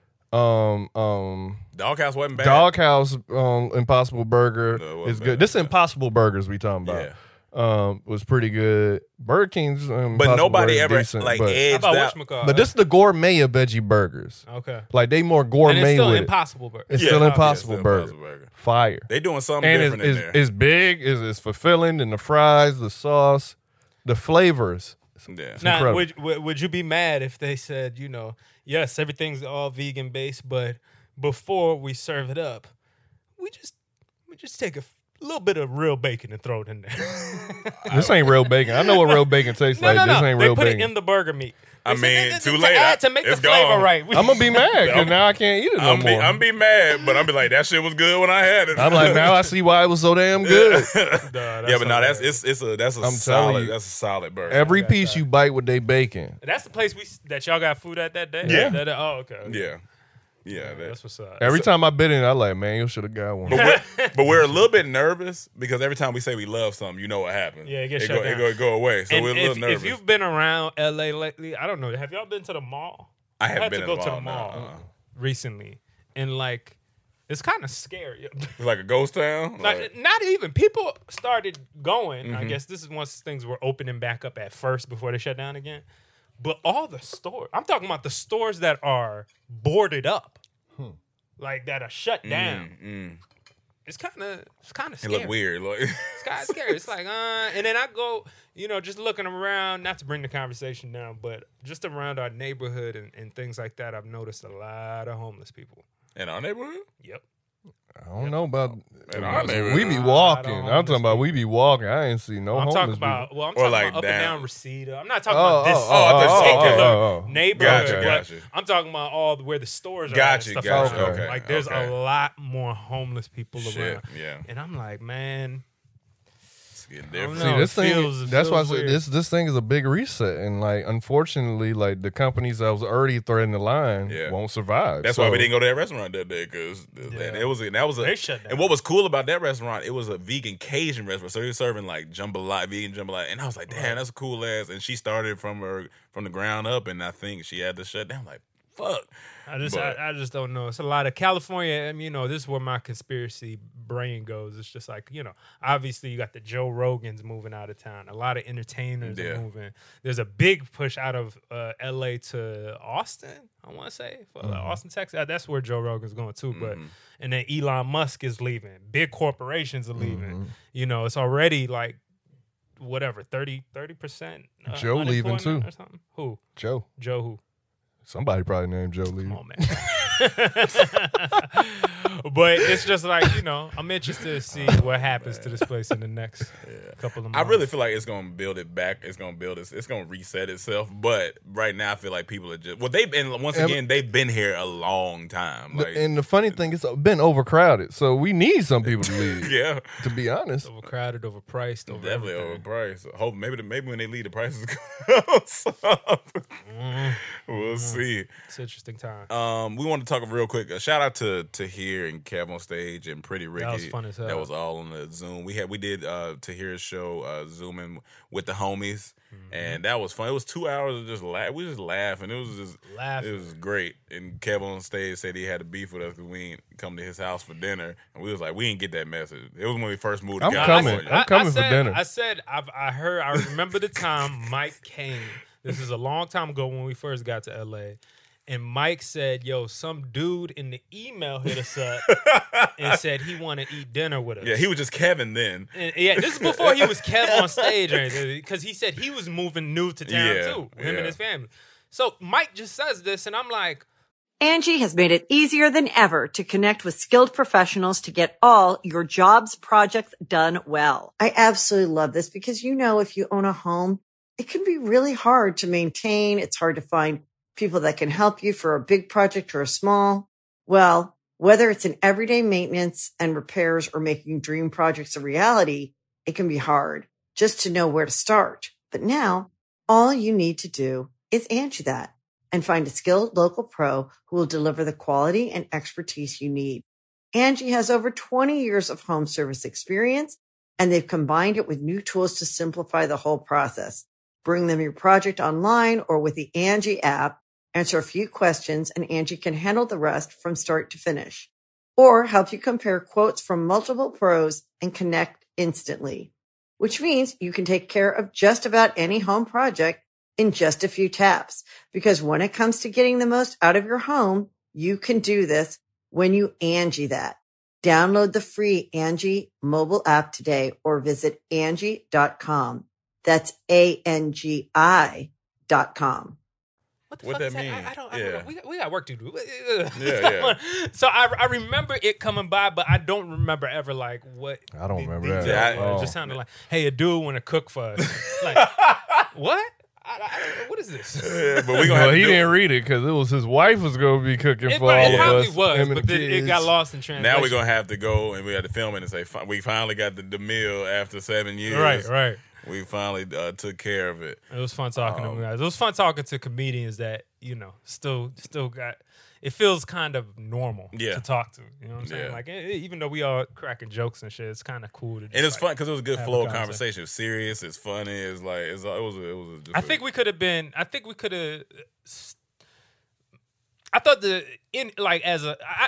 um, um, Doghouse wasn't bad. Doghouse um Impossible Burger No, it wasn't is bad. good. This Impossible Burgers we talking about. Yeah. Um, was pretty good. Burger King's, um, but Impossible nobody Burger ever decent, like but, How edged about out. whatchamacallit? but this is the gourmet of veggie burgers. Okay. Like they more And gourmet it's still with Impossible Burger. it. It's Yeah. still Yeah, Impossible still Burger. Impossible Burger. Fire. They doing something And it's, different in it's, there. it's big. It's, it's fulfilling. And the fries, the sauce, the flavors. yeah. Now, incredible. would, would would you be mad if they said, you know, yes, everything's all vegan based, but before we serve it up, we just we just take a f- little bit of real bacon and throw it in there. This ain't real bacon. I know what real bacon tastes no, like. no, This no. ain't They real put bacon. it in the burger meat. I They mean, said, too to late. add, to make the It's flavor gone. right. We- I'm gonna be mad because now I can't eat it no I'm be, more. I'm be mad, but I'm be like that shit was good when I had it. I'm like, now I see why it was so damn good. yeah, but no, that's it's it's a that's a I'm telling solid you. that's a solid burger. Every got piece that. you bite with they bacon. That's the place we that y'all got food at that day. Yeah. That- that- oh, okay. yeah, yeah. that- That's what's up. Every time I bit in it, I like, man, you should have got one. But we're, but we're a little bit nervous because every time we say we love something, you know what happens. Yeah, it gets it shut go, down. It go, it go away. So and we're a if, little nervous. if you've been around L A lately, I don't know. Have y'all been to the mall? I haven't had been to in go the to mall, the no, mall uh-uh. recently, and like It's kind of scary. It's like a ghost town. Not, Like, not even. People started going. Mm-hmm. I guess this is once things were opening back up at first before they shut down again. But all the stores, I'm talking about the stores that are boarded up, like that are shut down. mm, mm. It's kind of, it's kind of It scary. look weird. Like, It's kind of scary. It's like, uh, and then I go, you know, just looking around, not to bring the conversation down, but just around our neighborhood and, and things like that, I've noticed a lot of homeless people. in our neighborhood. Yep. I don't know about. In our neighborhood. We be I walking. don't I'm talking about we be walking. I ain't see no I'm homeless talking about, people. well, I'm Or talking like about up down. and down Reseda. I'm not talking Oh, about this oh, oh, oh, particular oh, oh, oh. neighborhood. Gotcha, but gotcha. I'm talking about all where the stores are. Gotcha, and stuff gotcha, like that. okay, Like there's okay. a lot more homeless people Shit, around. yeah. And I'm like, man, It's getting I don't different. know. See, this it thing. feels- it that's why I feels said weird. this. This thing is a big reset, and like, unfortunately, like the companies that was already threading the line Yeah. won't survive. That's So- why we didn't go to that restaurant that day because Yeah. it was and that was a They shut down. and what was cool about that restaurant, it was a vegan Cajun restaurant, so they were serving like jambalaya, vegan jambalaya, and I was like, damn, that's a cool ass. And she started from her from the ground up, and I think she had to shut down. Like, fuck. I just, But- I, I just don't know. It's a lot of California. I mean, you know, this is where my conspiracy brain goes. It's just like, you know, obviously you got the Joe Rogans moving out of town. A lot of entertainers Yeah. are moving. There's a big push out of uh, L A to Austin. I want to say for, uh, Austin, Texas. Uh, That's where Joe Rogan's going too. But Mm-hmm. and then Elon Musk is leaving. Big corporations are leaving. You know, it's already like whatever thirty percent. Uh, Joe leaving, unemployment too. or something. Who? Joe. Joe who? Somebody probably named Joe Lee. Come on, man. But it's just like, you know, I'm interested to see what happens to this place in the next couple of months. I really feel like it's gonna build it back. It's gonna build it. It's gonna reset itself. But right now, I feel like people are just well. They've been once And- again. They've been here a long time. The- Like, and the funny thing, it's been overcrowded, so we need some people to leave. yeah, To be honest, overcrowded, overpriced, over definitely everything. overpriced. Hope maybe the, maybe when they leave, the prices go up. We'll see. It's an interesting time. Um, we want to talk real quick. A shout out to Tahir and Kev on stage and Pretty Ricky. That was fun as hell. That was all on the Zoom. We had we did uh, Tahir's show uh, zooming with the homies, Mm-hmm. and that was fun. It was two hours of just laugh. We just laughing. It was just Laughing. It was great. And Kev on stage said he had a beef with us because we ain't come to his house for dinner, and we was like, we didn't get that message. It was when we first moved to I'm California. coming. I'm coming for said, dinner. I said, I've, I heard, I remember the time Mike came. This is a long time ago when we first got to L A. And Mike said, yo, some dude in the email hit us up and said he want to eat dinner with us. Yeah, he was just Kevin then. And, yeah, this is before he was Kev on stage or anything, because he said he was moving new to town Yeah, too, him yeah. and his family. So Mike just says this, and I'm like, Angie has made it easier than ever to connect with skilled professionals to get all your jobs projects done well. I absolutely love this because, you know, if you own a home, it can be really hard to maintain. It's hard to find people that can help you for a big project or a small. Well, whether it's in everyday maintenance and repairs or making dream projects a reality, it can be hard just to know where to start. But now all you need to do is Angie that and find a skilled local pro who will deliver the quality and expertise you need. Angie has over twenty years of home service experience, and they've combined it with new tools to simplify the whole process. Bring them your project online or with the Angie app. Answer a few questions, and Angie can handle the rest from start to finish. Or help you compare quotes from multiple pros and connect instantly. Which means you can take care of just about any home project in just a few taps. Because when it comes to getting the most out of your home, you can do this when you Angie that. Download the free Angie mobile app today or visit Angie dot com. That's A N G I dot com. what the What fuck that is that? mean? I, I don't, I Yeah. don't know. We, got- we got work to do. Yeah, yeah. So I, I remember it coming by, but I don't remember ever like what. I don't the remember details that. Yeah, were. I- It Oh. just sounded like, hey, a dude want to cook for us. Like, what? I, I, what is this? Yeah, but we gonna well, have to he do- didn't read it because it was his wife was going to be cooking It, for all it of probably us. was, him and but the then it got kids. lost in translation. Now we're gonna have to go and we had to film it and say fi- we finally got the, the meal after seven years. Right, right. We finally uh, took care of it. It was fun talking Um, to them guys. It was fun talking to comedians that you know still still got. It feels kind of normal Yeah. to talk to. You know what I'm saying? Yeah. Like eh, even though we all cracking jokes and shit, it's kind of cool to. Just, And it's like, fun because it was a good have a flow of conversation. conversation. It was serious. It's funny. It's like it's, it was. A, it was. A, just I a- think we could have been. I think we could have. I thought the in like as a I,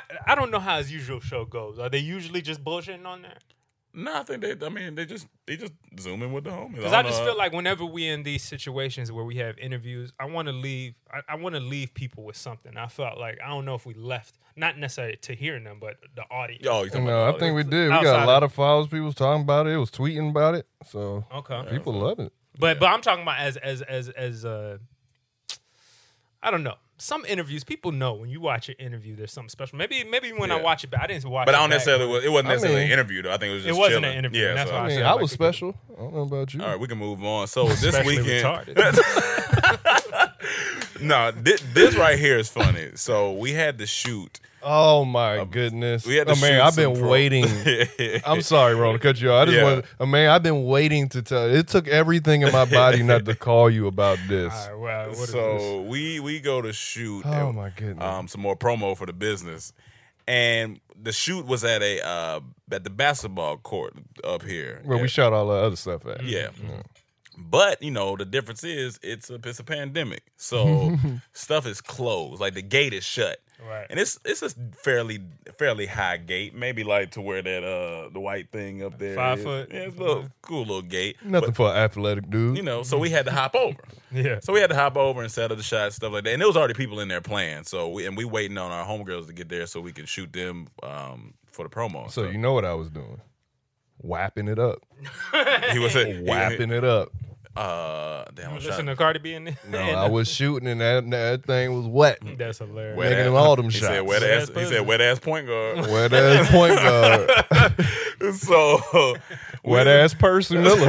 I don't know how his usual show goes. Are they usually just bullshitting on there? No, I think they. I mean, they just they just zooming with the homies. Because I just feel like whenever we in these situations where we have interviews, I want to leave. I, I want to leave people with something. I felt like I don't know if we left, not necessarily to hearing them, but the audience. Oh, you talking No, about I think we did. We Outside got a lot of- of followers. People was talking about it. It was tweeting about it. So Okay. people love it. But but I'm talking about as as as as uh, I don't know. Some interviews, people know when you watch an interview, there's something special. Maybe maybe when I Yeah. watch it, but I didn't watch. But it I don't back. necessarily. It wasn't I necessarily mean, an interview though. I think it was just. It wasn't chilling. an interview, Yeah, and that's so- why I I mean, said, I like, was people- special. I don't know about you. All right, we can move on. So this Especially weekend, retarded. no, this, this right here is funny. So we had to shoot. Oh my goodness! We had to oh, man, shoot I've some been pro- waiting. I'm sorry, Ron, to cut you off. I just Yeah. want, oh, man, I've been waiting to tell. It took everything in my body not to call you about this. All right, well, what is this? So we we go to shoot. Oh and, my goodness! Um, some more promo for the business, and the shoot was at a uh, at the basketball court up here. Where Yeah. we shot all the other stuff at. Yeah. But, you know, the difference is it's a, it's a pandemic. So stuff is closed. Like the gate is shut. Right. And it's it's a fairly fairly high gate. Maybe like to where that uh the white thing up there Five is. foot. Yeah, it's a little cool little gate. Nothing But, for an athletic dude. you know, so we had to hop over. Yeah. So we had to hop over and set up the shots, stuff like that. And there was already people in there playing. So we and we waiting on our homegirls to get there so we can shoot them um for the promo. and so stuff. you know what I was doing? Whapping it up. he was Whapping it up. Uh damn, I'm Listen trying- to Cardi B in there. No, I was shooting and that, that thing was wet. That's hilarious. Wet Making ass- them all them he shots. Said wet Wet ass, ass he pussy. said wet ass point guard. Wet ass point guard. so Wet ass Percy Miller.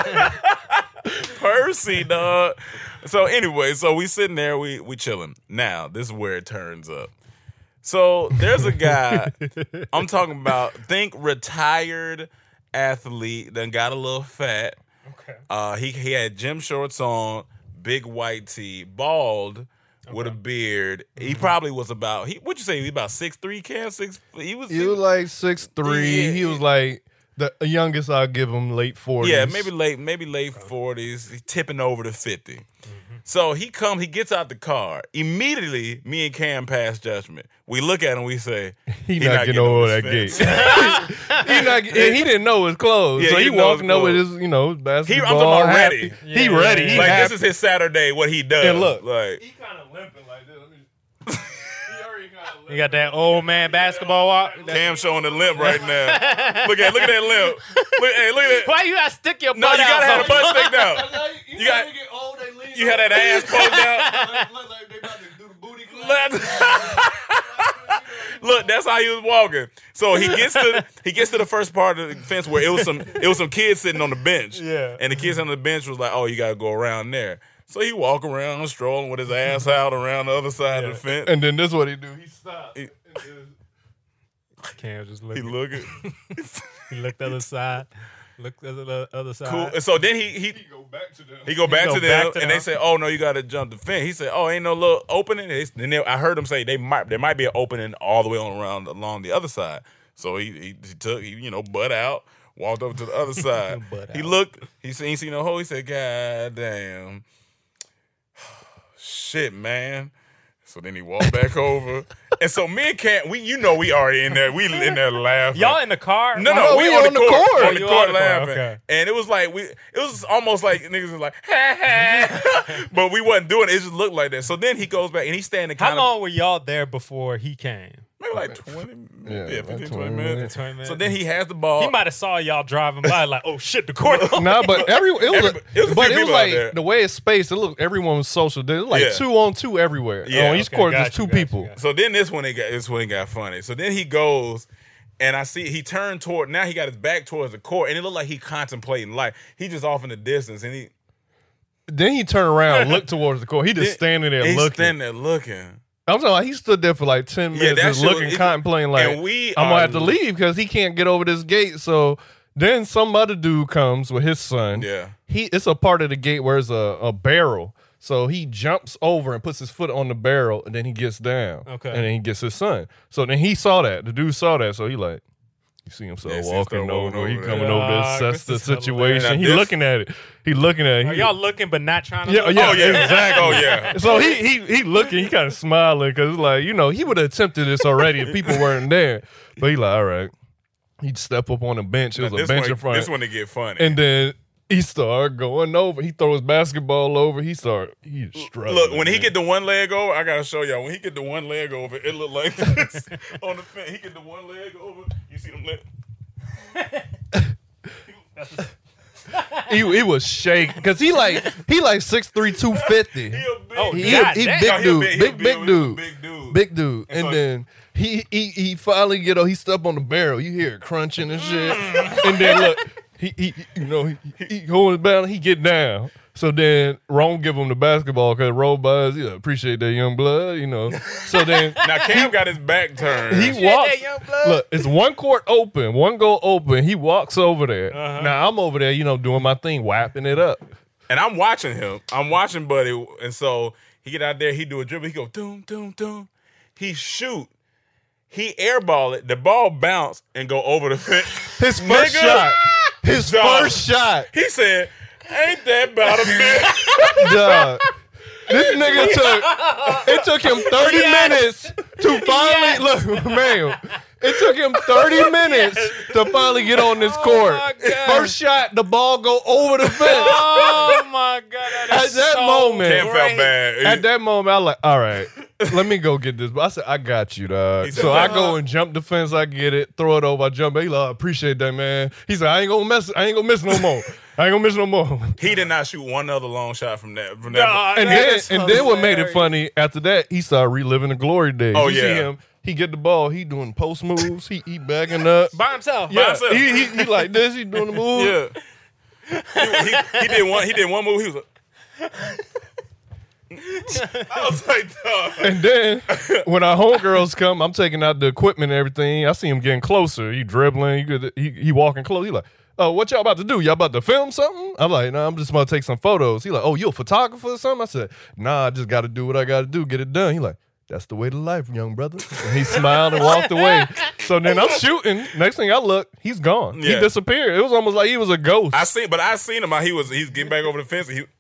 Percy, dog. So anyway, so we sitting there, we we chilling. Now this is where it turns up. So there's a guy I'm talking about. Think retired athlete, then got a little fat. Okay. Uh, he he had gym shorts on, big white tee, bald. With a beard, he probably was about. He what'd you say? He was about six three, Cam six. He was. He was like six three. Yeah, He was yeah. like the youngest I'll give him, late forties. Yeah, maybe late, maybe late forties. He's tipping over to fifty. So he comes, he gets out the car. Immediately, me and Cam pass judgment. We look at him, we say, He, not, getting over that gate. fence." he not. And he didn't know his clothes, Yeah, so he he didn't know walking his up with clothes. his, you know, basketball. He, I'm talking about happy. ready. He Yeah, ready. yeah, He Like happy. this is his Saturday. What he does. And look. like He kind of limping like this. Let me- he already kind of You got that old man basketball walk. Cam showing the limp right now. look at, look at that limp. Look, hey, look at that. Why you gotta stick your butt No, you gotta out? have the butt sticked out. You, You got- get old, they lean You had that ass poked out. like, look like they about to do the booty clap. Look, that's how he was walking. So he gets to he gets to the first part of the fence where it was some it was some kids sitting on the bench. Yeah. And the kids on the bench was like, "Oh, you gotta go around there." So he walk around strolling with his ass out around the other side of the fence. And then this is what he do. He stopped. He- Cam just He looked. looking He looked the other side. Looked the other, other side. cool. And so then he he Go back to them. he go back go to them back to and they them. say, "Oh no, you gotta jump the fence." He said, "Oh, ain't no little opening." They- And then I heard him say they might there might be an opening all the way on around along the other side. So he he, he took he, you know butt out, walked over to the other side. Butt he out. looked. He seen he seen no hole. He said, "God damn, shit, man." So then he walked back over, and so me and Cam, we you know we already in there. We in there laughing. Y'all in the car? No, Why- no, Oh, we, we on, on the the court, court. on the You court on the court, laughing, okay. and it was like we, it was almost like niggas was like, ha ha, but we wasn't doing it. It just looked like that. So then he goes back and he's standing How kind of long were y'all there before he came? maybe like twenty, Yeah, yeah, like fifteen, twenty twenty minutes. minutes. twenty minutes. So then he has the ball. He might have saw y'all driving by like, oh shit, the court. Nah, but every it was, Everybody- a, it was a but few it was people out like there. the way it's spaced. It looked everyone was social. There was like Yeah. two on two everywhere. Yeah, on each okay, court, got just you, two got you, people. got you. So then this one it got this one it got funny. So then he goes. And I see he turned toward now he got his back towards the court and it looked like he contemplating life. He just off in the distance and he Then he turned around, looked towards the court. He just standing there he's looking. standing there looking. I'm talking like he stood there for like ten minutes, that just shit looking, was- it- contemplating, like and we I'm gonna are- have to leave because he can't get over this gate. So then some other dude comes with his son. Yeah. he it's a part of the gate where it's a, a barrel. So he jumps over and puts his foot on the barrel, and then he gets down. Okay. and then he gets his son. So then he saw that the dude saw that, so he like, You see him start Yeah, see him walking start over. walking He over. coming over to Dog, assess this the is hilarious. situation. He Now this- looking at it. He looking at it. Are He, y'all looking but not trying to yeah, look? yeah, Oh, yeah. exactly. Oh, yeah. So he he he looking. He kind of smiling because like you know he would have attempted this already if people weren't there. But he like all right. He'd step up on the bench. It was Now, a this bench one, in front. This one to get funny. And then he started going over. He throw his basketball over. He start he struggling. Look, when he man. get the one leg over, I gotta show y'all. When he get the one leg over, it look like this on the fence. He get the one leg over. You see them legs? he he was shaking because he like he like six three, two fifty. He a big, Oh, He, God he damn. big No, he a dude, big- he a big big big- dude, big dude. big dude, And and so- then he he he finally get on. He step on the barrel. You hear it crunching and shit, and then look, he he you know he, he holding his balance. He get down. So then Rome give him the basketball because Roll Buzz, yeah, appreciate that young blood, you know. So then Now Cam got his back turned. he Appreciate walks. that, young blood. Look, it's one court open, one goal open. He walks over there. Uh-huh. Now I'm over there, you know, doing my thing, whapping it up. And I'm watching him. I'm watching Buddy. And so he get out there, he do a dribble, he go doom, doom, doom. He shoot. He airball it. The ball bounce and go over the fence. His first Nigga. shot. His Dog. first shot. He said, ain't that about a bitch? Dog. This nigga took it took him thirty minutes to finally look, man. It took him thirty minutes to finally get on this court. my God. First shot, the ball go over the fence. Oh my God! That At is that so moment- Cam great. felt bad. At that moment, I like, all right, let me go get this. But I said, I got you, dog. He said, So I "Uh-huh." go and jump the fence. I get it, throw it over. I jump. He like, I appreciate that, man. He said, I ain't gonna mess. I ain't gonna miss no more. I ain't gonna miss no more. He did not shoot one other long shot from that. From that. Dog, And that then, is and then what made it hilarious. funny after that, he started reliving the glory days. Oh, you see yeah. him, he get the ball, he doing post moves, he he backing up. by himself. Yeah, himself. he, he he like this, he doing the move. Yeah. he, he, he did one. He did one move. He was like, I was like, dog. And then when our homegirls come, I'm taking out the equipment and everything. I see him getting closer. He dribbling. He good- he, he walking close. He like, oh, what y'all about to do? Y'all about to film something? I'm like, nah, I'm just about to take some photos. He like, oh, you a photographer or something? I said, nah, I just got to do what I got to do, get it done. He like, that's the way to life, young brother. And he smiled and walked away. So then I'm shooting. Next thing I look, he's gone. He Yeah. disappeared. It was almost like he was a ghost. I seen, but I seen him. How he was. He's getting back over the fence. And he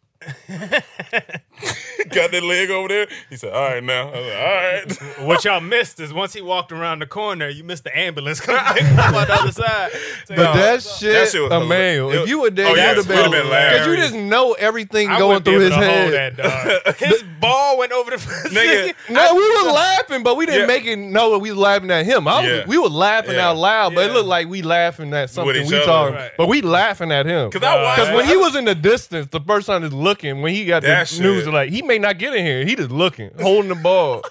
got that leg over there. He said, "All right, now." I was like, "All right." What y'all missed is once he walked around the corner, you missed the ambulance coming back from on the other side. So, But No, that shit, that shit was a man. hilarious. If you were there, Oh, you'd yeah, have it been would've been because you hilarious. just know everything I going wouldn't be through able his to hold head. that, dog. His ball went over the fence. Nigga, No, we were laughing, but we didn't Yeah. make it know that we was laughing at him. I was, Yeah. We were laughing Yeah. out loud, but it Yeah. looked like we laughing at something each we other. talking. Right. But we laughing at him. Because I watched. Because when he was in the distance, the first time is looking. When he got That the shit. news, like he may not get in here. He just looking, holding the ball.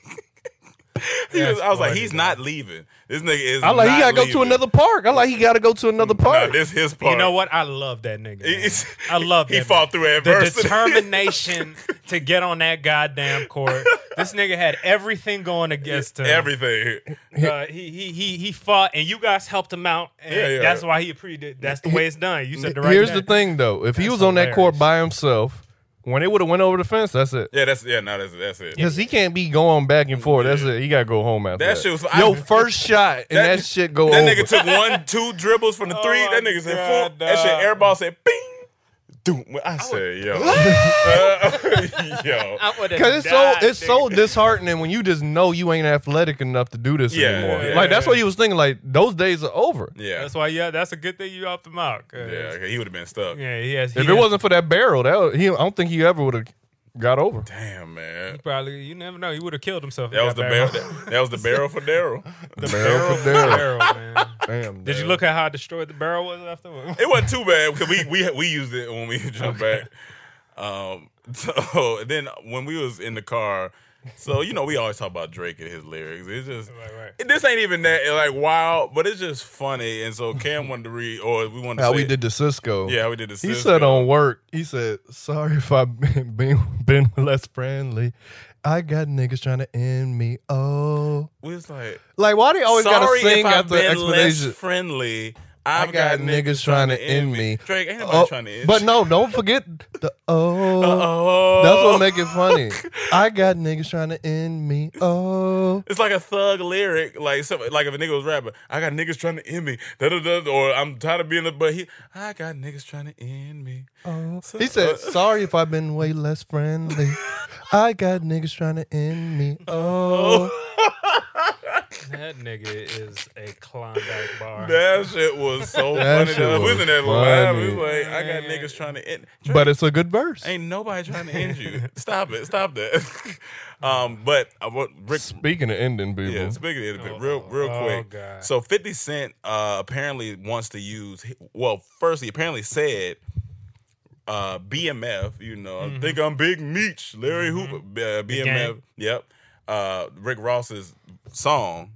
he was, I was like, funny, "He's dog. not leaving. This nigga is." I like he not gotta go leaving. to another park. I like he gotta go to another Nah, park. this his part. You know what? I love that nigga. man. It's- I love that. He fought through The adversity. determination to get on that goddamn court. This nigga had everything going against him. Everything. Uh, he he he he fought, and you guys helped him out. And Yeah, yeah. That's why he pre. That's the way it's done. You said the right. Here's name. the thing, though. If he That's was on that hilarious. court by himself, when it would have went over the fence, that's it. Yeah, that's yeah. No, that's that's it. Because he can't be going back and forth. That's it. He gotta go home after that. That shit was- Yo, I- first shot and that, shit go That over. nigga took one, two dribbles from the Oh three. my That nigga said, God, full. That shit dog. airball said, bing. Doom. I said, yo. Uh, yo. I would've Cause it's died, so it's nigga. so disheartening when you just know you ain't athletic enough to do this Yeah, anymore. yeah. Like that's what he was thinking. Like those days are over. Yeah. That's why. Yeah, that's a good thing you off the mouth. 'cause- Yeah, he would have been stuck. Yeah, he has. If he it has- wasn't for that barrel, that was, he I don't think he ever would have got over. Damn, man. probably, you never know. He would have killed himself. That was the barrel. That, that was the barrel for Daryl. The barrel for barrel, man. Damn. Did you damn. look at how destroyed the barrel was afterwards? It wasn't too bad because we we we used it when we jumped back. Um, so then when we was in the car, so you know we always talk about Drake and his lyrics. It's just Right, right. it- this ain't even that like wild, but it's just funny. And so Cam wanted to read, or we wanted to How say, we did the Cisco? Yeah, how we did the. He Cisco. said on work, he said, sorry if I've been, been, been less friendly. I got niggas trying to end me. Oh. We was like, Like, why they always got to sorry sing if I've after been explanation? less friendly, I've got, niggas trying to end me. Drake, ain't nobody Oh, trying to end but you. no, don't forget the oh. Oh. That's what make it funny. I got niggas trying to end me. Oh. It's like a thug lyric, like some, like if a nigga was rapping, I got niggas trying to end me, da da da, or I'm tired of being a, but he, I got niggas trying to end me. Oh. So- He said, sorry if I've been way less friendly. I got niggas trying to end me. Oh. That nigga is a Klondike bar. That shit was so That funny. shit though. We was was in that live. We funny. was like, I got niggas trying to end. Drake, But it's a good verse. ain't nobody trying to end you. Stop it. Stop that. um, but I want Rick. Speaking of ending people. Yeah, speaking of it, real, real Oh, quick. God. So fifty Cent uh, apparently wants to use. Well, first he apparently said, uh, B M F. You know, I think I'm Big Meech, Larry Hoover, uh, B M F. gang. Yep. Uh, Rick Ross's song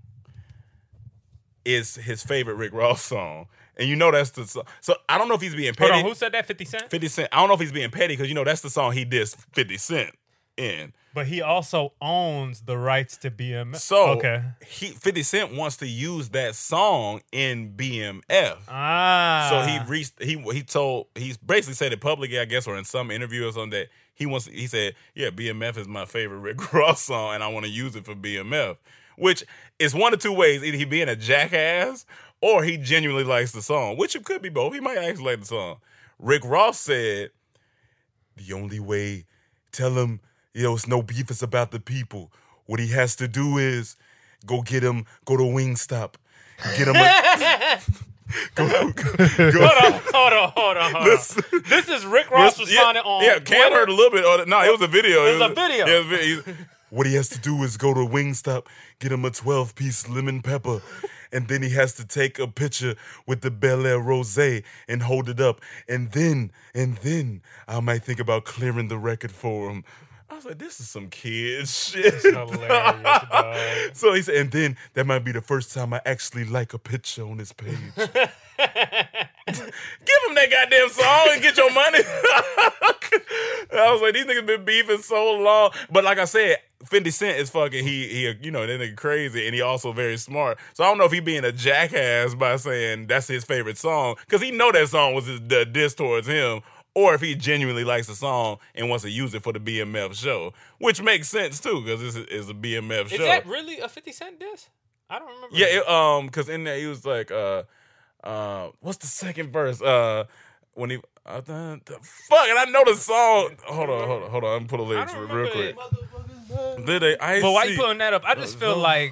is his favorite Rick Ross song, and you know that's the song. So I don't know if he's being petty. Hold on, who said that? fifty Cent? fifty Cent. I don't know if he's being petty because you know that's the song he dissed fifty Cent in. But he also owns the rights to B M F. So okay. he fifty Cent wants to use that song in B M F. Ah. So he reached he he told he's basically said it publicly, I guess, or in some interview or something that he wants he said, yeah, B M F is my favorite Rick Ross song and I want to use it for B M F. Which is one of two ways. Either he being a jackass or he genuinely likes the song. Which it could be both. He might actually like the song. Rick Ross said, the only way, tell him, you know, it's no beef, it's about the people. What he has to do is go get him, go to Wingstop. Get him a... go, go, go. Hold on, hold on, hold on, hold on. Listen. This is Rick Ross Yeah, responding on Yeah, Cam Twitter? heard a little bit. On it. No, it was a video. It was a video. Yeah, it was a video. What he has to do is go to Wingstop, get him a twelve-piece lemon pepper, and then he has to take a picture with the Bel Air Rosé and hold it up. And then, and then I might think about clearing the record for him. I was like, this is some kid shit. Hilarious, dog. So he said, and then that might be the first time I actually like a picture on his page. Give him that goddamn song and get your money. I was like, these niggas been beefing so long. But like I said, fifty Cent is fucking, he, he you know, that nigga crazy, and he also very smart. So I don't know if he being a jackass by saying that's his favorite song, because he know that song was his, the diss towards him, or if he genuinely likes the song and wants to use it for the B M F show, which makes sense too, because this is, is a B M F Is show. that really a fifty Cent diss? I don't remember. Yeah, it, um, because in there he was like, uh, uh, what's the second verse? Uh, when he, uh, the, the, fuck, and I know the song. Hold on, hold on, hold on. I'm gonna pull the lyrics I don't real remember quick. Did they? I But why see. you putting that up? I just feel like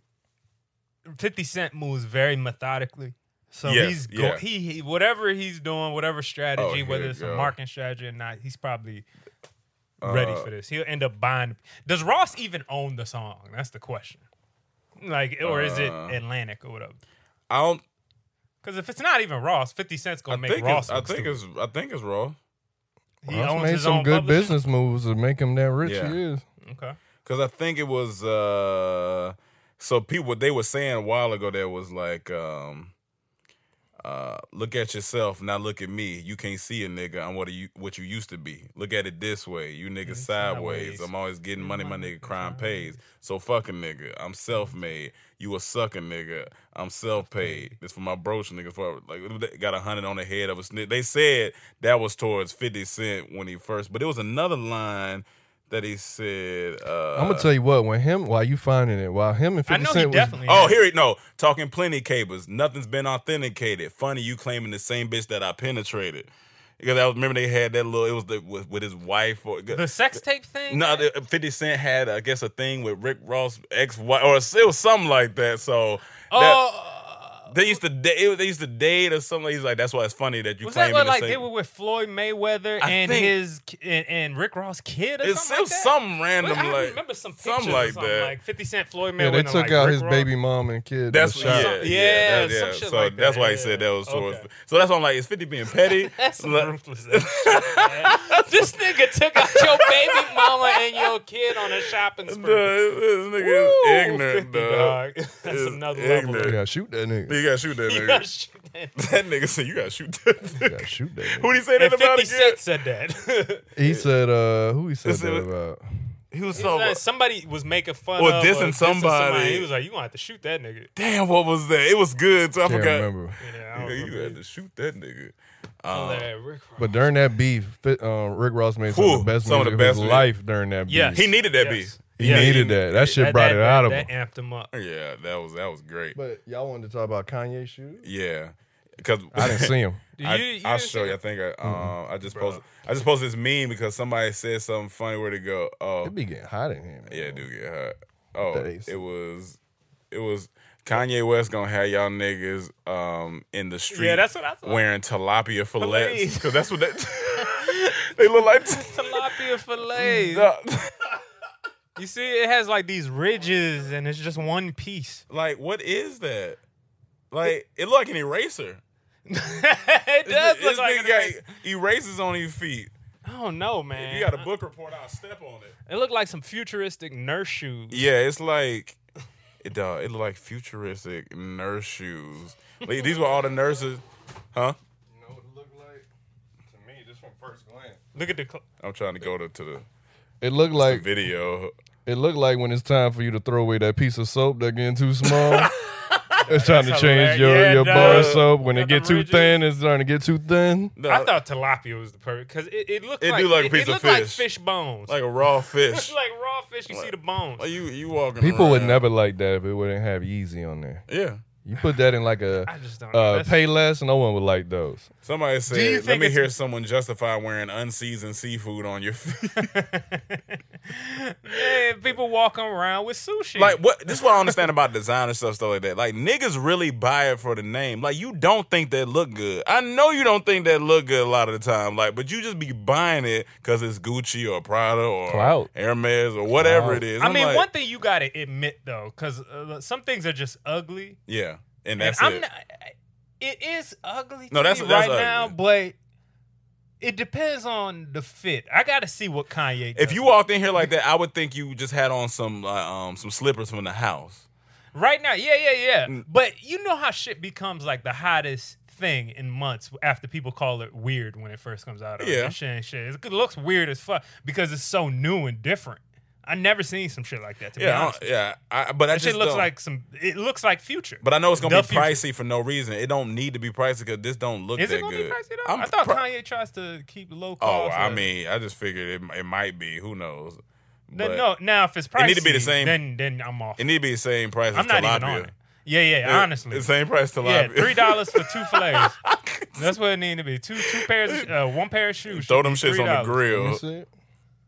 fifty Cent moves very methodically. So Yes, he's go- yeah. he, he whatever he's doing, whatever strategy, Oh, here whether we it's go. a marketing strategy or not, he's probably ready Uh, for this. He'll end up buying. Does Ross even own the song? That's the question. Like, or is it Uh, Atlantic or whatever? I don't. Because if it's not even Ross, fifty Cent's I gonna make think Ross. it's. I look think stupid. it's. I think it's raw. He Ross owns made his some own good publishing? business moves to make him that rich Yeah. he is. Okay. Because I think it was. uh So people, what they were saying a while ago, there was like, um uh look at yourself, now look at me. You can't see a nigga. I'm what you what you used to be. Look at it this way. You niggas sideways. sideways. I'm always getting money. My nigga crime pays. So fuck a nigga. I'm self made. You a sucker nigga. I'm self paid. This for my broach niggas. For like they got a hundred on the head of a snitch. They said that was towards fifty Cent when he first, but it was another line that he said. Uh, I'm gonna tell you what, when him, while you finding it, while him and I fifty know he Cent was, definitely. Oh, has. here it no. Talking plenty cables. Nothing's been authenticated. Funny you claiming the same bitch that I penetrated. Because I was, remember they had that little. It was the, with, with his wife or the sex tape thing. no. the- fifty Cent had I guess a thing with Rick Ross ex wife or it was something like that. So that, Oh, they used to date. They used to date or something. He's like that's why it's funny that you was claiming that what, the like same. they were with Floyd Mayweather I and think- his and, and Rick Ross kid or it's something it like was that? some random Wait, I like remember some pictures something or like something, that. like fifty Cent, Floyd Mayweather. yeah, they and, took like, out Rick his Ross. baby mom and kid. That's was shot. yeah, Yeah, yeah, that- some yeah. shit So like that's that, why he yeah. said that was towards. Okay. So that's why I'm like, is fifty being petty? That's some Like- ruthless ass shit, man. This nigga took out your baby mama and your kid on a shopping Duh, spree. this nigga Woo, is ignorant, fifty, dog. dog. That's Is another ignorant. You level. gotta shoot that nigga. You gotta shoot that You nigga. gotta shoot that. That nigga said you gotta shoot that You gotta nigga. shoot that nigga. Who'd he say that And about fifty again? Cent said that. He said, uh, who he said Is that it- about? He was He so. was like- somebody was making fun Or of dissing somebody. He was like, "You gonna have to shoot that nigga." Damn, what was that? It was good. So I Can't forgot. remember. Yeah, I Yeah, don't you remember. had to shoot that nigga. Oh, Um, that Rick Ross. But during that beef, Fit- uh, Rick Ross made some Whew, of the best some of music the of his best life during that beef. Yes. he needed that Yes. beat. He Yeah, needed he- that. That shit That- brought that- it out of that, him. That amped him up. Yeah, that was that was great. But y'all wanted to talk about Kanye shoes? Yeah, because I didn't see him. You- I, you I'll didn't show see you. I it? think I um I just posted I just posted this meme because somebody said something funny. Where to go? Oh, It be getting hot in here, man. yeah, it do get hot. Oh, Days. it was it was Kanye West gonna have y'all niggas um in the street. Yeah, that's what I thought. wearing tilapia fillets Fillets. because that's what that they look like. Tilapia fillets. No. You see, it has like these ridges, and it's just one piece. Like, what is that? Like, it look like an eraser. it does This- look this like nigga an got eraser. erasers on your feet. I don't know, man. If you got a book report, I'll step on it. It looked like some futuristic nurse shoes. Yeah, it's like it does. It look like futuristic nurse shoes. Like, these were all the nurses, huh? You know what it looked like? To me, just from first glance. Look at the. Cl- I'm trying to go to, to the, It looked the like video. it looked like when it's time for you to throw away that piece of soap that getting too small. It's trying to That's change hilarious. your, Yeah, it your bar does. soap. When Got it get them too ridges. thin, it's starting to get too thin. No, I thought tilapia was the perfect because it, it looked It like do like a it, piece it of looked like fish. fish bones. like a raw It's fish. like raw fish. You see the bones. Like you, you walking. People would around. never like that if it wouldn't have Yeezy on there. Yeah. You put that in like a I just don't know. uh, That's- Payless, no one would like those. Somebody you said, "Let think me it's- hear someone justify wearing unseasoned seafood on your feet." Man, people walking around with sushi. Like what? This is what I understand about designer stuff, stuff like that. Like niggas really buy it for the name. Like you don't think that look good. I know you don't think that look good a lot of the time. Like, but you just be buying it because it's Gucci or Prada or Clout. Hermes or whatever Clout. it is. I I'm mean, like, one thing you gotta admit though, because uh, some things are just ugly. yeah, and And that's I'm it. not, it is ugly. No, to that's- me that's right now, ugly. but it depends on the fit. I gotta see what Kanye. Does. If you walked in here like that, I would think you just had on some uh, um some slippers from the house. right now, yeah, yeah, yeah. Mm. But you know how shit becomes like the hottest thing in months after people call it weird when it first comes out. Yeah. That shit ain't shit. It looks weird as fuck because it's so new and different. I never seen some shit like that. To be Yeah, I honest, don't- yeah. I, but I that just shit looks don't- like some. It looks like Future. But I know it's gonna The be Future. pricey for no reason. It don't need to be pricey because this don't look Is that it gonna good. be pricey though? I'm I thought pro- Kanye tries to keep low Oh, cost. I uh, mean, I just figured it, it might be. Who knows? Then, But no, now if it's pricey, It need to be the same- Then then I'm off. It need to be the same price I'm as not tilapia. even on it. Yeah, yeah, Yeah, honestly. the same price Yeah, tilapia. three dollars for two fillets. That's what it need to be. Two two pairs, of, uh, one pair of shoes. Throw should them be shits on the three Let dollars. me grill. see it.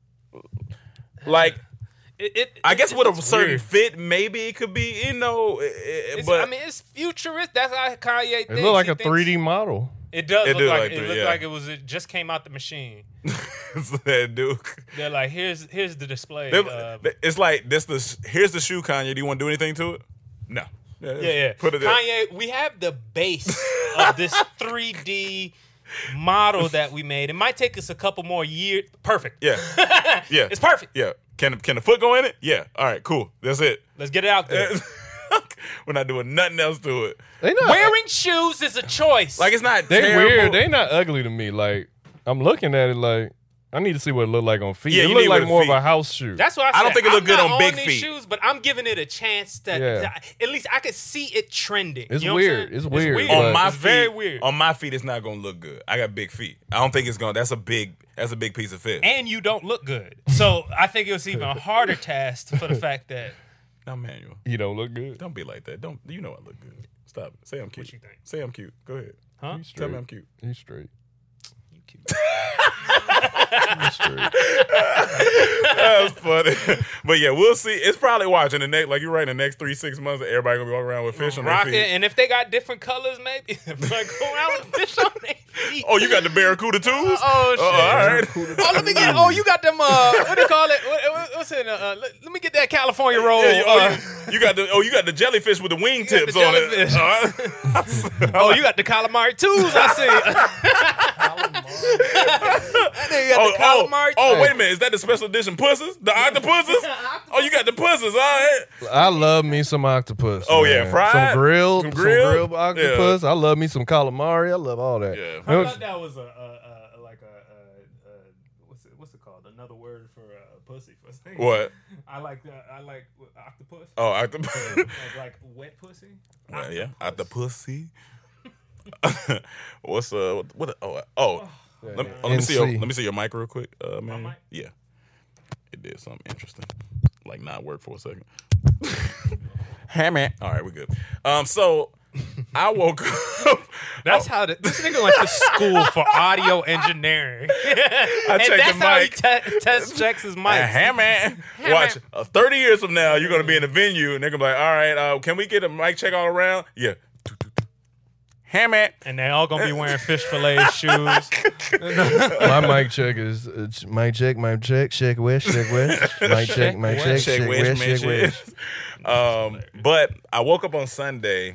Like, It, it, I guess it with a looks certain weird. fit, maybe it could be. You know, it- it- It's- but I mean, it's futurist. That's how Kanye It thinks. looked like He a thinks- three D model. It does It look do like, like it three, looked yeah. like it was it just came out the machine. it's that Duke. They're like, here's here's the display. They- of- It's like this. The here's the shoe, Kanye. Do you want to do anything to it? No. yeah, yeah. Put it there. Kanye, we have the base of this three D model that we made. It might take us a couple more years. Perfect. Yeah. Yeah. It's perfect. Yeah. Can can the foot go in it? Yeah. All right. Cool. That's it. Let's get it out there. We're not doing nothing else to it. They not Wearing shoes is a choice. Like it's not. They terrible. weird. They not ugly to me. Like I'm looking at it like I need to see what it look like on feet. Yeah, it you look need like with more feet. of a house shoe. That's what I said. I don't think it look I'm good not on big these feet. shoes, but I'm giving it a chance to, Yeah. to- at least I could see it trending. It's You know what I'm weird. saying? It's weird, On but- my it's feet, very weird. On my feet, it's not gonna look good. I got big feet. I don't think it's gonna. That's a big. That's a big piece of fish. And you don't look good. So I think it was even a harder task for the fact that Now, Manuel, you don't look good. don't be like that. Don't. You know I look good. Stop it. Say I'm cute. you think? Say I'm cute. Go ahead. Huh? He's Tell me straight. I'm cute. He's straight. you cute. He's straight. That's funny. But yeah, we'll see. It's probably watching the next, like you're right, in the next three, six months, everybody gonna be walking around with fish on their Rocket, feet. and if they got different colors, maybe like go around with fish on their feet. Oh, you got the Barracuda twos? Oh, shit. all right. Oh, let me get. Oh, you got them. Uh, what do you call it? What, what, what's it? Uh, uh, let, let me get that California roll. Yeah, you, oh, uh, you, you got the oh, you got the jellyfish with the wing got tips the on jellyfish. it. All right. oh, you got the calamari twos. I see. That nigga got Oh, the oh, calamari. oh, wait a minute. Is that the special edition pussies? The octopuses? Oh, you got the pussies. All right. I love me some octopus. Oh, yeah, man. fried? Some grilled, Some some grilled? grilled, octopus. I love me some calamari. I love all that. Yeah. I thought that was a, a, a like a, a, a what's it what's it called? Another word for uh, pussy for a second. What? I like the I like what, octopus. Oh, octopus. like, like wet pussy. Well, yeah, out the pussy. What's uh what? Oh, oh. Let me, oh, let me see your N C. let me see your mic real quick, uh, man. mic? Yeah, it did something interesting, like not work for a second. Hey man, all right, we're good. Um, so I woke up. That's how the, this nigga went to school for audio engineering. I and checked that's the how he mic. te- test checks his mic. Hey man, watch. Uh, Thirty years from now, you're gonna be in a venue, and they're gonna be like, "All right, uh, can we get a mic check all around?" Yeah. Hey man. And they all gonna be wearing fish fillet shoes. My mic check is it's mic check, mic check, shake wish, shake wish, mic check, mic check, shake wish, shake wish. Um, but I woke up on Sunday,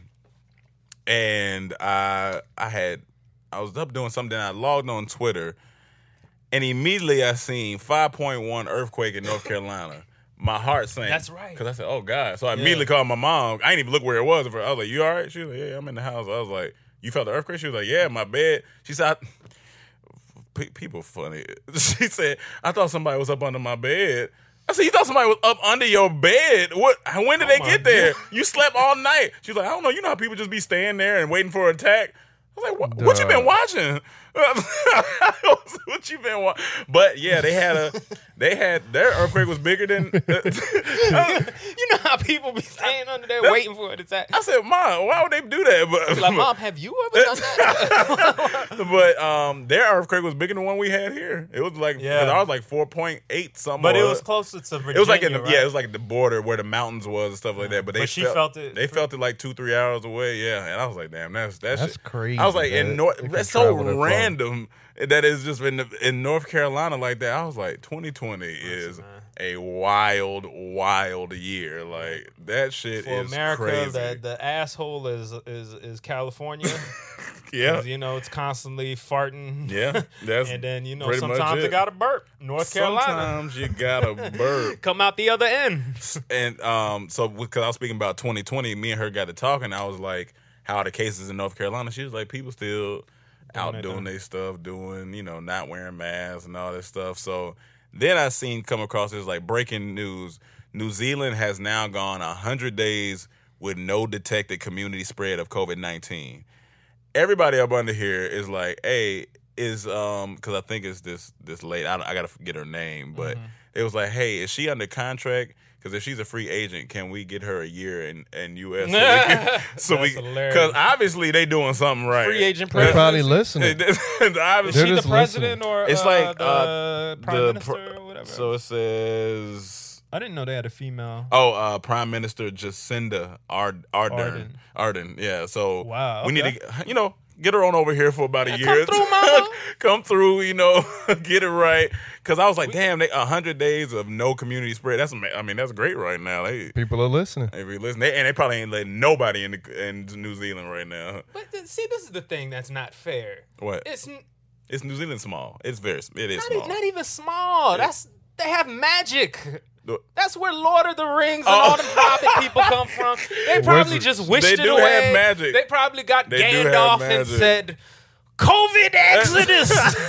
and I I had I was up doing something. I logged on Twitter, and immediately I seen five point one earthquake in North Carolina. My heart sank. That's right. Because I said, "Oh God!" So I immediately called my mom. I didn't even look where it was. I was like, "You all right?" She was like, "Yeah, I'm in the house." I was like, "You felt the earthquake?" She was like, "Yeah, my bed." She said, I, P- "People funny." She said, "I thought somebody was up under my bed." I said, "You thought somebody was up under your bed? What? When did Oh they my get there? God. You slept all night." She was like, "I don't know. You know how people just be staying there and waiting for an attack." I was like, "What, what you been watching? What you been watching?" But yeah, they had a, they had their earthquake was bigger than. You know how people be staying under there waiting for it to attack. I said, "Mom, why would they do that?" But Like, Mom, have you ever done that? but um, their earthquake was bigger than the one we had here. It was like, Yeah. yeah, I was like four point eight something. But it or- was closer to Virginia. It was like in the right? yeah, it was like the border where the mountains was and stuff like that. But they But she felt, felt it They for- felt it like two, three hours away. Yeah, and I was like, damn, that's that's, That's crazy, I was like, man. in North, It can that's so travel that far. random that it's just in the, in North Carolina like that. I was like, twenty twenty is a wild, wild year. Like that shit For is America, crazy. the the asshole is is is California. yeah, 'Cause, you know, it's constantly farting. yeah. That's And then, you know, pretty much sometimes it. it got to burp. North Carolina. Sometimes you gotta burp. Come out the other end. And um, so because I was speaking about twenty twenty, me and her got to talking. I was like, "How are the cases in North Carolina?" She was like, "People still out their doing thing. their stuff, doing you know not wearing masks and all that stuff." So then I seen come across this like breaking news: New Zealand has now gone a hundred days with no detected community spread of COVID nineteen. Everybody up under here is like, "Hey, is um," because I think it's this this late. I, don't- I gotta forget her name, but Mm-hmm. it was like, "Hey, is she under contract?" Because if she's a free agent, can we get her a year in, in U S? So we, can, so we That's hilarious. because obviously they doing something right. Free agent They're probably presidency. listening. Is Obviously, They're she the just president listening. or It's uh, like, the uh, prime the minister pr- or whatever? so it says, I didn't know they had a female. oh, uh, Prime Minister Jacinda Ard- Ardern. Ardern. Ardern, yeah. So Wow, we need okay. to, you know, get her on over here for about a Yeah, year. come through, mama. Come through, you know, get it right. Because I was like, damn, they a hundred days of no community spread. That's ama- I mean, that's great right now. They, People are listening. they be listening, they, and they probably ain't letting nobody in the, in New Zealand right now. But th- see, this is the thing that's not fair. What? It's n- It's New Zealand small. It's very, it is not, e- small. not even small. That's they have magic. The- That's where Lord of the Rings and Oh. all them Hobbit people come from. They probably Wizards. just wished They it do away. have magic. They probably got They do have Gandalf and magic. said, "COVID exodus."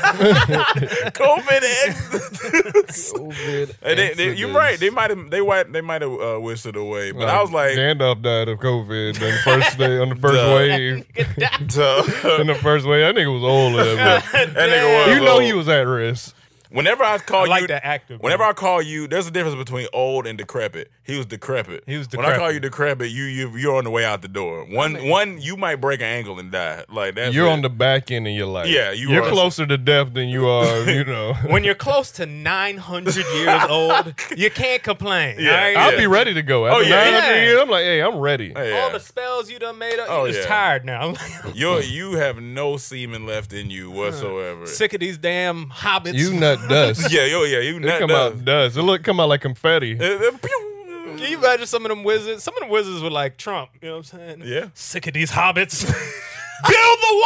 COVID. Ex- COVID And they, they, you're right. They might have. They might. They might have uh, wished it away. But I was like, Gandalf died of COVID on the first day on the first Duh. wave. duh. In the first wave, that nigga was old. That That nigga was you know old. he was at risk. Whenever I call I you, like that active. whenever I call you, there's a difference between old and decrepit. He was decrepit. He was When I call decrepit. you decrepit, you you you're on the way out the door. One one you might break an ankle and die. Like that's You're it. on the back end of your life. Yeah, you You're are. closer to death than you are. You know. when you're close to nine hundred years old, you can't complain. Yeah. all right? I'll Yeah. be ready to go. After Oh, yeah, nine hundred yeah. years, I'm like, hey, I'm ready. Yeah. All the spells you done made up, Oh, you're just yeah. tired now. You're, you have no semen left in you whatsoever. Sick of these damn hobbits. You nut dust. Yeah, yo, yeah, you They nut come dust. out dust. It look come out like confetti. Uh, uh, pew. Can you imagine some of them wizards? Some of them wizards were like Trump. You know what I'm saying? Yeah. Sick of these hobbits. Build the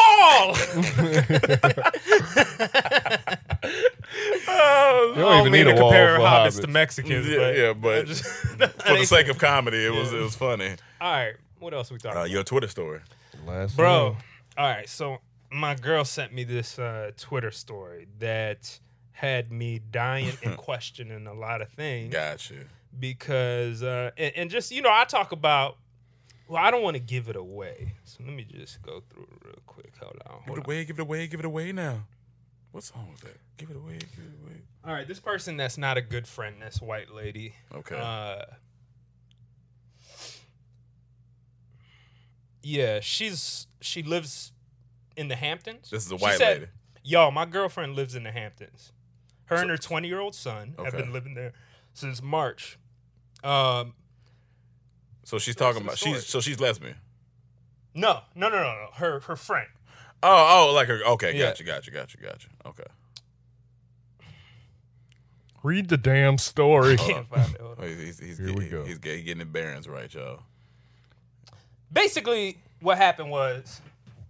wall. Oh, You I don't even mean need to a wall compare for hobbits hobbits. to Mexicans. yeah, but yeah, but just- for the sake of comedy, it was it was funny. all right, what else we talking Uh, about? your Twitter story. Last Bro, one. all right, so my girl sent me this uh, Twitter story that had me dying and questioning a lot of things. Gotcha. Because, uh, and, and just, you know, I talk about, well, I don't want to give it away. So let me just go through it real quick. Hold on. Hold Give it on. away, give it away, give it away now. What's wrong with that? Give it away, give it away. All right, this person that's not a good friend, this white lady. Okay. Uh, yeah, she's she lives in the Hamptons. This is a She white said, lady. Yo, my girlfriend lives in the Hamptons. Her and her twenty-year-old son have Okay. been living there since March. Um, So she's talking the about story. she's so she's lesbian. no, no, no, no, no. Her her friend. Oh, oh, like her. Okay, Yeah. gotcha, gotcha, gotcha, gotcha. Okay. Read the damn story. Can't find it. Hold Oh, on. he's he's, he's, Here getting, we go. he's, getting, he's getting the bearings right, y'all. Basically, what happened was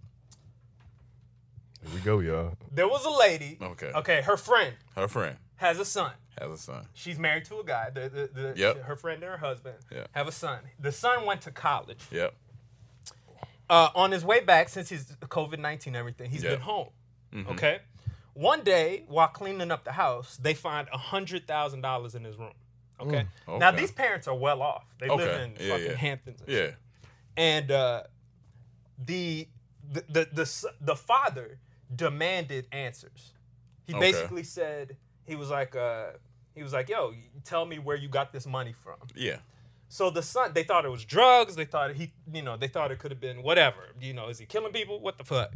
Here we go, y'all. there was a lady. Okay. Okay, her friend Her friend has a son. has a son. She's married to a guy. The, the, the, Yep. Her friend and her husband Yeah. have a son. The son went to college. Yep. Uh, on his way back, since he's COVID nineteen and everything, he's Yeah. been home. Mm-hmm. Okay. One day, while cleaning up the house, they find a hundred thousand dollars in his room. Okay? Mm, Now okay. these parents are well off. They live Okay. in Yeah, fucking yeah. Hamptons. And Yeah. shit. And uh, the, the the the s- the father demanded answers. He Okay. basically said he was like uh, he was like, "Yo, tell me where you got this money from." Yeah. So the son, they thought it was drugs. They thought he, you know, they thought it could have been whatever. You know, is he killing people? What the fuck?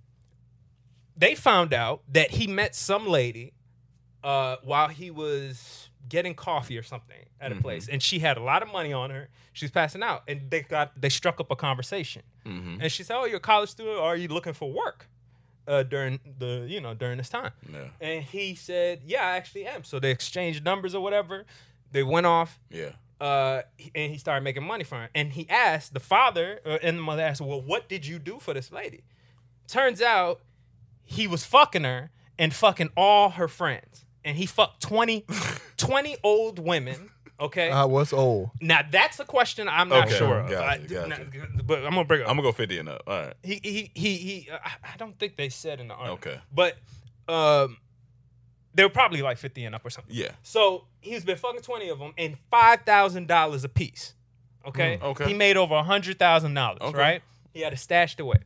They found out that he met some lady uh, while he was getting coffee or something at a place, and she had a lot of money on her. She was passing out, and they got they struck up a conversation. And she said, "Oh, you're a college student, or are you looking for work uh, during the, you know, during this time?" Yeah. And he said, "Yeah, I actually am." So they exchanged numbers or whatever. They went off. Yeah. Uh, and he started making money from her. And he asked, the father uh, and the mother asked, well, what did you do for this lady? Turns out he was fucking her and fucking all her friends. And he fucked twenty, twenty old women, okay? Uh, what's old? Now, that's a question I'm not Okay, sure of. gotcha, I- gotcha. now, but I'm going to bring it up. I'm gonna go fifty and up. All right. He, he, he, he uh, I don't think they said in the article. Okay. But um, they were probably like fifty and up or something. Yeah. So he's been fucking twenty of them and five thousand dollars a piece. Okay? Mm, okay. He made over one hundred thousand dollars, Okay. right? He had it stashed away.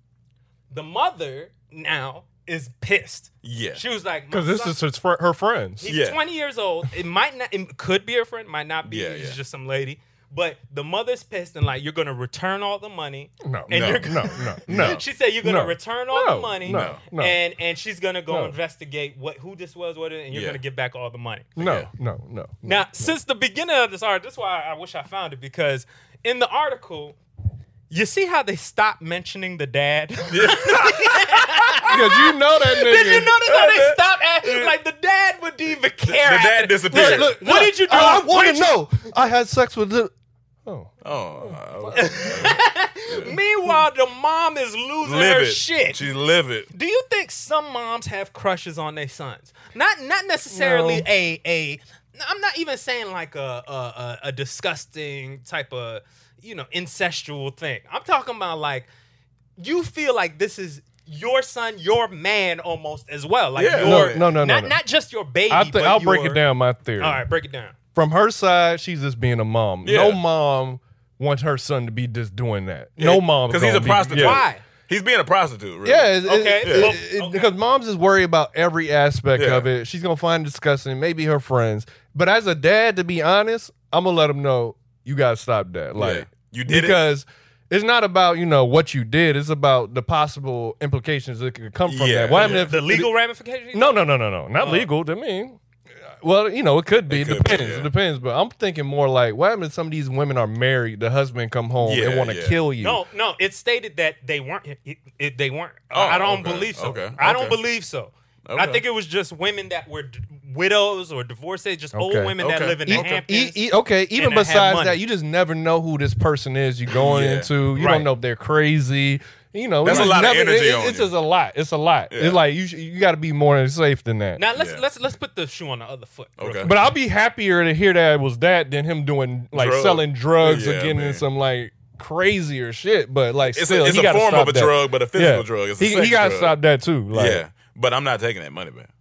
The mother now is pissed. Yeah. She was like, Because "My this son- is his fr- her friends. He's Yeah. twenty years old. It might not, it could be her friend, might not be. Yeah, It's yeah. just some lady. But the mother's pissed and like, you're going to return all the money. No, and no, you're no, gonna- no, no. She said you're going to No. return all No. the money. No. No. And and she's going to go No. investigate what who this was, what it, and you're Yeah. going to get back all the money. No, Yeah. no, no. Now, no. since the beginning of this article, this is why I wish I found it, because in the article, you see how they stopped mentioning the dad? Did you Because you know that nigga. notice how they stopped asking? Like, the dad wouldn't even care. The dad after- disappeared. Look, What did you do? I, I What want did to know. I had sex with the. Oh. Oh. Meanwhile, the mom is losing her livid. shit. She's livid. Do you think some moms have crushes on their sons? Not not necessarily No. a a. I'm not even saying like a, a a a disgusting type of, you know, incestual thing. I'm talking about like you feel like this is your son, your man almost as well. Like Yeah. your, No, no, no, no, not no. not just your baby. I think but I'll break your- it down my theory. All right, break it down. From her side, she's just being a mom. Yeah. No mom wants her son to be just doing that. No mom. Because he's a gonna be- prostitute. Yeah. Why? He's being a prostitute, really. Yeah, it- Okay, it- well, it- okay. because moms is worried about every aspect Yeah. of it. She's gonna find it disgusting, maybe her friends. But as a dad, to be honest, I'm gonna let him know you gotta stop that. Like Yeah. You did it? because it's not about you know what you did. It's about the possible implications that could come from Yeah. that. What happened if The legal ramifications? No, no, no, no, no, not legal. I mean, well, you know, it could be. It It, could be, depends. yeah. It depends. But I'm thinking more like, what happens if some of these women are married? The husband come home Yeah, and want to yeah. kill you. No, no. It stated that they weren't. It, it, they weren't. Oh, I don't okay, believe so. okay, I don't okay. believe so. I Okay. think it was just women that were d- widows or divorcees, just old Okay, women that okay, live in the E- Hamptons. e- e- okay, even that have besides money. that, you just never know who this person is you're going Yeah. into. You Right. don't know if they're crazy. You know, That's you a just lot of never, energy it- on It's you. just a lot. It's a lot. Yeah. It's like you sh- you got to be more safe than that. Now let's Yeah. let's let's put the shoe on the other foot. real Okay. quick. But I'll be happier to hear that it was that than him doing like Drug. selling drugs Yeah, or getting man. in some like crazier shit. But like It's still, a, it's he a gotta form stop of a that. drug, but a physical Yeah. drug. It's a he sex he got to drug. stop that too. Like, Yeah. But I'm not taking that money, man.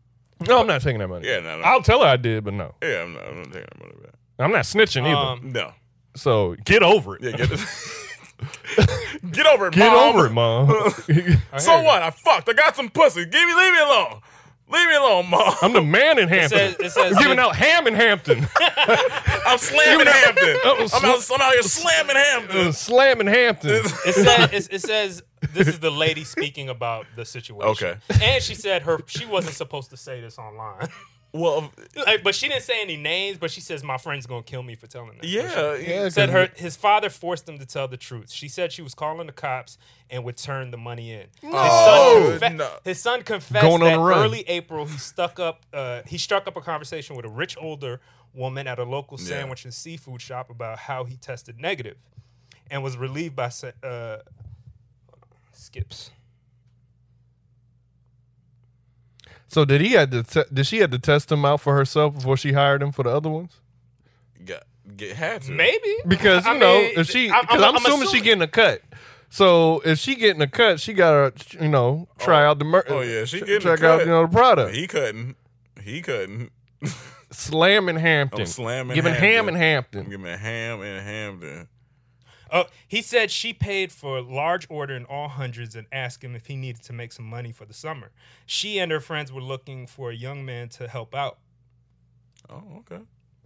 No, I'm not taking that money. Yeah, no, no. I'll tell her I did, but no. Yeah, I'm not, I'm not taking that money back. I'm not snitching either. Um, No. So get over it. Yeah, get it. Get over it, Get mom. over it, mom. So what? I fucked. I got some pussy. Give me, leave me alone. Leave me alone, mom. I'm the man in Hampton. says- it says- I'm giving out ham in Hampton. I'm slamming Hampton. Oh, I'm out, I'm out here slamming Hampton. Slamming Hampton. It says, it, it says this is the lady speaking about the situation. Okay. And she said her she wasn't supposed to say this online. Well, Like, but she didn't say any names, but she says my friend's gonna kill me for telling them. yeah, yeah. Said her his father forced him to tell the truth. She said she was calling the cops and would turn the money in. His, Oh, son confe- no. his son confessed Going on that the run. early April he stuck up uh, he struck up a conversation with a rich older woman at a local Yeah. sandwich and seafood shop about how he tested negative, and was relieved by sa- uh, skips. So did he had to te- did she had to test him out for herself before she hired him for the other ones? Got, get had to. Maybe Because you I know mean, if she, I'm- because I'm- I'm, I'm assuming, she getting a cut. So if she getting a cut, she gotta you know try out the mer- Oh yeah, she tr- getting check a cut. out you know the product. He couldn't. He couldn't. Slamming Hampton, I'm slamming giving Hampton. ham in I'm Hampton. giving a ham in Hampton. Oh, he said she paid for a large order in all hundreds and asked him if he needed to make some money for the summer. She and her friends were looking for a young man to help out. Oh, okay.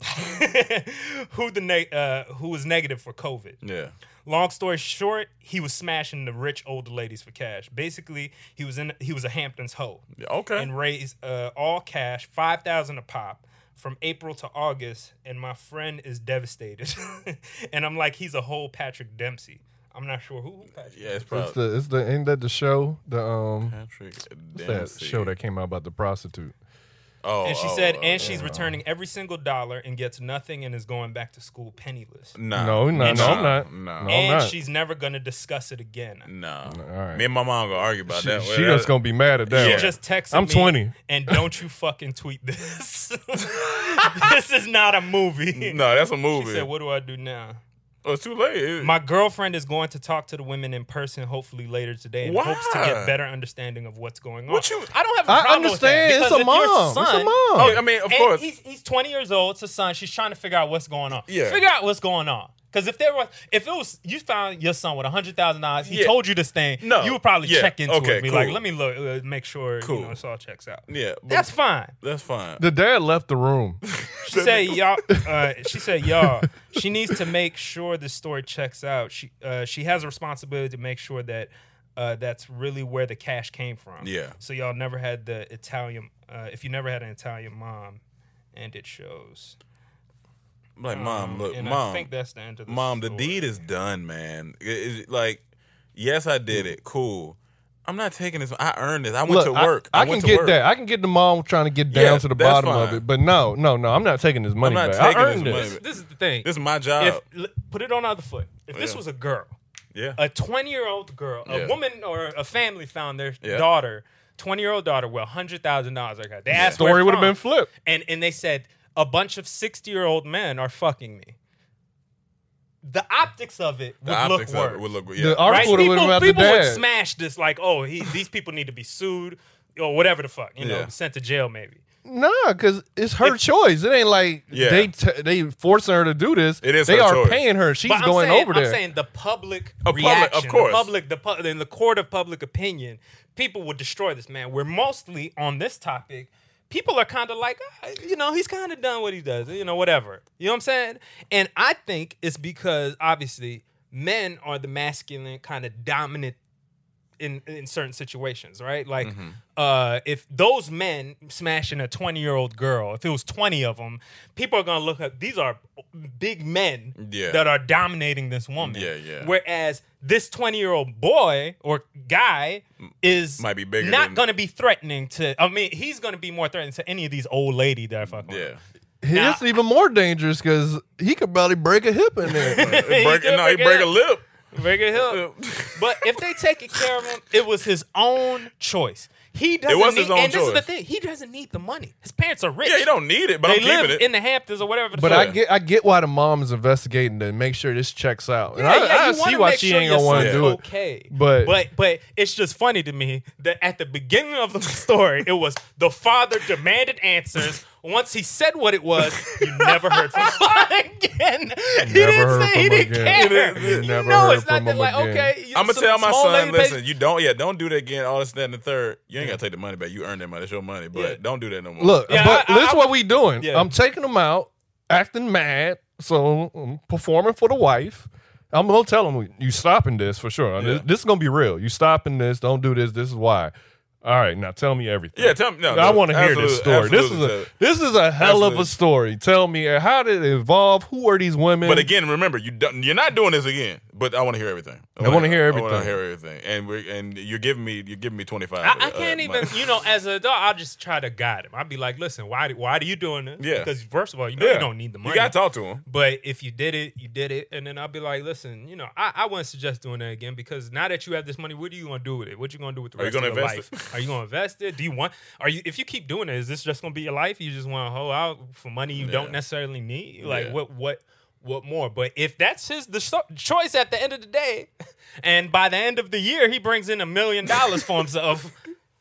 who the ne- uh, who was negative for COVID. Yeah. Long story short, he was smashing the rich older ladies for cash. Basically, he was in he was a Hamptons hoe Yeah, okay. and raised uh, all cash, five thousand a pop, from April to August. And my friend is devastated. And I'm like, he's a whole Patrick Dempsey. I'm not sure who. who Patrick yeah, it's It's probably the it's the ain't that the show the um Patrick what's that Dempsey. show that came out about the prostitute. Oh, And she oh, said, oh, and she's returning every single dollar and gets nothing and is going back to school penniless. Nah, No, no, And no, she- I'm not. No, No, I'm And not. she's never going to discuss it again. no. All right. Me and my mom gonna argue about She, that. she just gonna be mad at that. She Yeah. one. just texted I'm me, twenty. and don't you fucking tweet this. This is not a movie. No, that's a She movie. said, what do I do now? Oh, it's too late. It- My girlfriend is going to talk to the women in person hopefully later today and Why? hopes to get better understanding of what's going on. What you- I don't have a I problem with that, understand. It's because a if your mom. It's a son- mom. Oh, I mean, of and course. He's, he's twenty years old. It's a son. She's trying to figure out what's going on. Yeah. Figure out what's going on. Because if there was, if it was, you found your son with a hundred thousand dollars, he Yeah. told you this thing. No. You would probably Yeah. check into Okay, it, and be cool. like, let me look, uh, make sure Cool. you know, this all checks out. yeah, but That's fine. that's fine. The dad left the room. She said, y'all. Uh, she said, y'all. She needs to make sure this story checks out. She uh, she has a responsibility to make sure that uh, that's really where the cash came from. Yeah. So y'all never had the Italian. Uh, if you never had an Italian mom, and it shows. I'm like, mom, look, and mom, I think that's the end of the mom, the story. deed is done, man. It- it- like, yes, I did it. Cool. I'm not taking this. I earned this. I went Look, to work. I, I, I, can went to get work. that. I can get the mom trying to get down Yeah, to the that's bottom of fine. it. But no, no, no. I'm not taking this money not back. taking I this earned money this. back. This is the thing. This is my job. If, l- put it on the other foot. If this Yeah. was a girl, yeah. a twenty-year-old girl, Yeah. a woman or a family found their Yeah. daughter, twenty-year-old daughter, with one hundred thousand dollars. Like they asked where Story it's would have from. been flipped. And and they said a bunch of sixty-year-old men are fucking me. The optics of it would the look optics worse. of it would look. Yeah. The right? article would have People, been about the people would dad. smash this like, oh, he, these people need to be sued or whatever the fuck, you know, Yeah. sent to jail maybe. Nah, because it's her choice. It ain't like Yeah. they t- they forcing her to do this. It is They her are choice. paying her. She's But I'm going saying, over there. I'm saying the public Of public- reaction, of course. the public, the pu- in the court of public opinion, people would destroy this man. We're mostly on this topic. People are kind of like, ah, you know, he's kind of done what he does, you know, whatever. You know what I'm saying? And I think it's because obviously men are the masculine kind of dominant in in certain situations, right? Like, Mm-hmm. uh, if those men smashing a twenty-year-old girl, if it was twenty of them, people are gonna look at these are big men Yeah. that are dominating this woman. Yeah, yeah. Whereas this twenty-year-old boy or guy is Might be bigger not than- gonna be threatening to. I mean, he's gonna be more threatening to any of these old lady that I fuck with. Yeah. Now- It's even more dangerous because he could probably break a hip in there. It break, could no, he break it break a up. lip. Very good help. But if they taking care of him, it was his own choice. he doesn't was need, his own and this is the choice. thing. He doesn't need the money. His parents are rich. Yeah, you don't need it, but They I'm keeping live it. in the Hamptons or whatever. The But fuck. I get I get why the mom is investigating to make sure this checks out. And Yeah, I, yeah, I you see wanna why make she sure ain't your gonna want to son's do it. Okay, But- but but it's just funny to me that at the beginning of the story, it was the father demanded answers. Once he said what it was, you never heard from him again. He Never didn't heard say he from him didn't again. care. You You never know, heard it's not from that him like again. okay. you- I'm gonna some tell my small son, lady pays- listen, you don't, yeah, don't do that again. All this, that, and the third. You ain't gotta take the money back. You earned that money. It's your money, but Yeah. don't do that no more. Look, Yeah, but I- I- this is I- what we doing. Yeah. I'm taking them out, acting mad, so I'm performing for the wife. I'm gonna tell them you stopping this for sure. Yeah. This, this is gonna be real. You stopping this? Don't do this. This is why. All right, now tell me everything. Yeah, tell me. No, I no, want to hear this absolutely, story. This is absolutely a tell- this is a hell of Absolutely. a story. Tell me uh, how did it evolve? Who are these women? But again, remember, you don't, you're not doing this again. But I want to hear everything. I wanna hear I want everything. to hear everything. And we're, and you're giving me you're giving me twenty-five. I, I uh, can't even, money. you know, as an adult, I'll just try to guide him. I'll be like, listen, why, do- why are you doing this? Yeah. Because first of all, you know Yeah. you don't need the money. You gotta talk to him. But if you did it, you did it. And then I'll be like, listen, you know, I, I wouldn't suggest doing that again because now that you have this money, what are you going to do with it? What you going to do with the Are you rest of gonna your invest life? Are you going to invest it? Do you want, are you, if you keep doing it, is this just going to be your life? You just want to hold out for money you Yeah. don't necessarily need? Like Yeah. what, what, what more? But if that's his the so- choice at the end of the day, and by the end of the year, he brings in a million dollars for himself.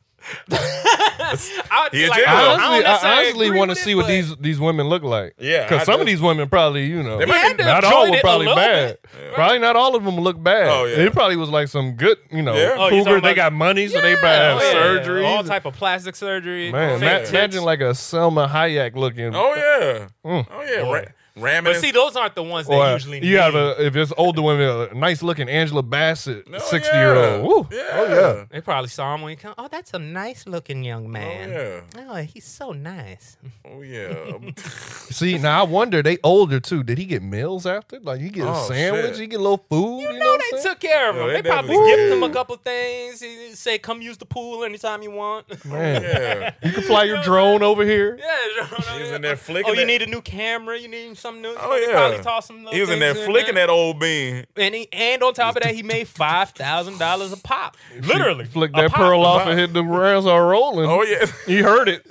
I would He be a like, gentleman. I don't honestly, I necessarily honestly agree want to with see it, what but- these these women look like. Yeah, because I some do. of these women probably, you know, They might had be- to not enjoyed all it were a probably little bad. bit. Probably not all of them look bad. Oh, yeah. It probably was like some good, you know, Yeah. Oh, you cougar. talking They about- got money, so they Yeah, probably have yeah. surgery. all type of plastic surgery. Man, fake ma- tits. imagine like a Selma Hayek looking. Oh yeah. Mm. Oh yeah. Boy. Ra- ramming. But his- see, those aren't the ones that Or usually you have need. a, if it's older women, a nice looking Angela Bassett, Oh, sixty yeah. year old. Woo. Yeah. Oh yeah. They probably saw him when he come. Oh, that's a nice looking young man. yeah. Oh, he's so nice. Oh yeah. See, now I wonder they older too. Did he get meals after? Like you get a Oh, sandwich, shit. you get a little food. You, know, No, what I'm they saying? took care of Yo, him. they They probably definitely gifted him did. a couple things. He say, "Come use the pool anytime you want." Man, yeah. you can fly your drone over here. Yeah, He was in there flicking Oh, you that- need a new camera. You need something new. Oh They yeah. probably toss some. little He was in there things flicking that old bean. And he, and on top of that, he made five thousand dollars a pop. Literally, Flick a that pop. pearl off pop. and hit the rounds are rolling. Oh yeah. You heard it.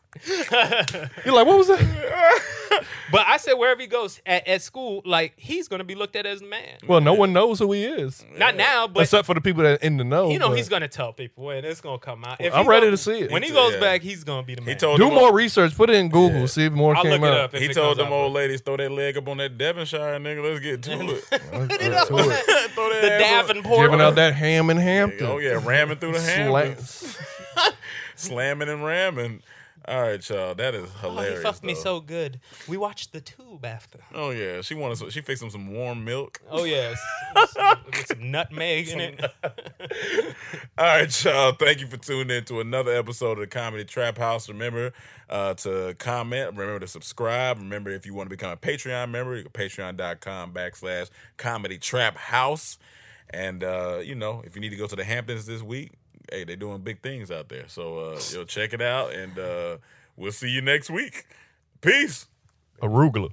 You're like, what was that? But I said wherever he goes at, at school, like he's gonna be looked at as a man. Well, no one knows who he is. Not now, but Except for the people that in the know. you know but he's gonna tell people, and it's gonna come out. If I'm he ready go- to see it. When he He goes yeah. back, he's gonna be the man. He told Do them more old- research. Put it in Google. See if more I'll came look it out. up. If He it told comes them out. old ladies throw that leg up on that Devonshire nigga. Let's get to it. Let's get to it. Throw that the ass up. Davenport. Giving out that ham and Hampton. Oh yeah, ramming through the Sla- Hamptons, slamming and ramming. All right, y'all. That is Oh, hilarious. he fucked me though. so good. We watched the tube after. Oh yeah, she wanted. Some, she fixed him some warm milk. Oh yes, with some, with some nutmeg in it. All right, y'all. Thank you for tuning in to another episode of the Comedy Trap House. Remember uh, to comment. Remember to subscribe. Remember, if you want to become a Patreon member, you go patreon.com backslash Comedy Trap House. And, uh, you know, if you need to go to the Hamptons this week, hey, they're doing big things out there. So, uh, you'll check it out. And uh, we'll see you next week. Peace. Arugula.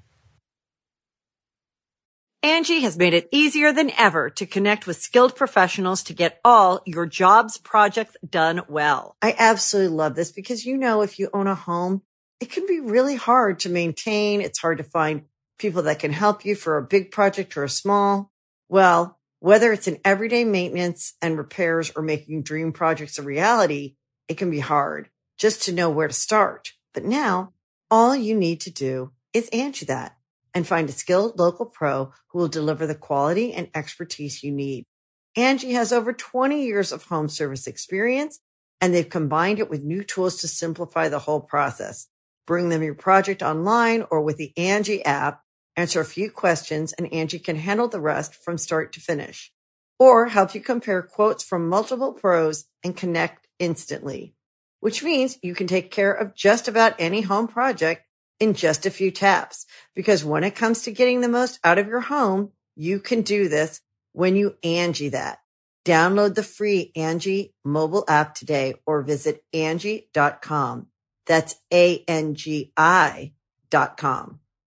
Angie has made it easier than ever to connect with skilled professionals to get all your jobs projects done well. I absolutely love this because, you know, if you own a home, it can be really hard to maintain. It's hard to find people that can help you for a big project or a small. Well, whether it's in everyday maintenance and repairs or making dream projects a reality, it can be hard just to know where to start. But now all you need to do is Angie that and find a skilled local pro who will deliver the quality and expertise you need. Angie has over twenty years of home service experience, and they've combined it with new tools to simplify the whole process. Bring them your project online or with the Angie app, answer a few questions, and Angie can handle the rest from start to finish. Or help you compare quotes from multiple pros and connect instantly, which means you can take care of just about any home project in just a few taps. Because when it comes to getting the most out of your home, you can do this when you Angie that. Download the free Angie mobile app today or visit Angie dot com. That's A N G I dot com.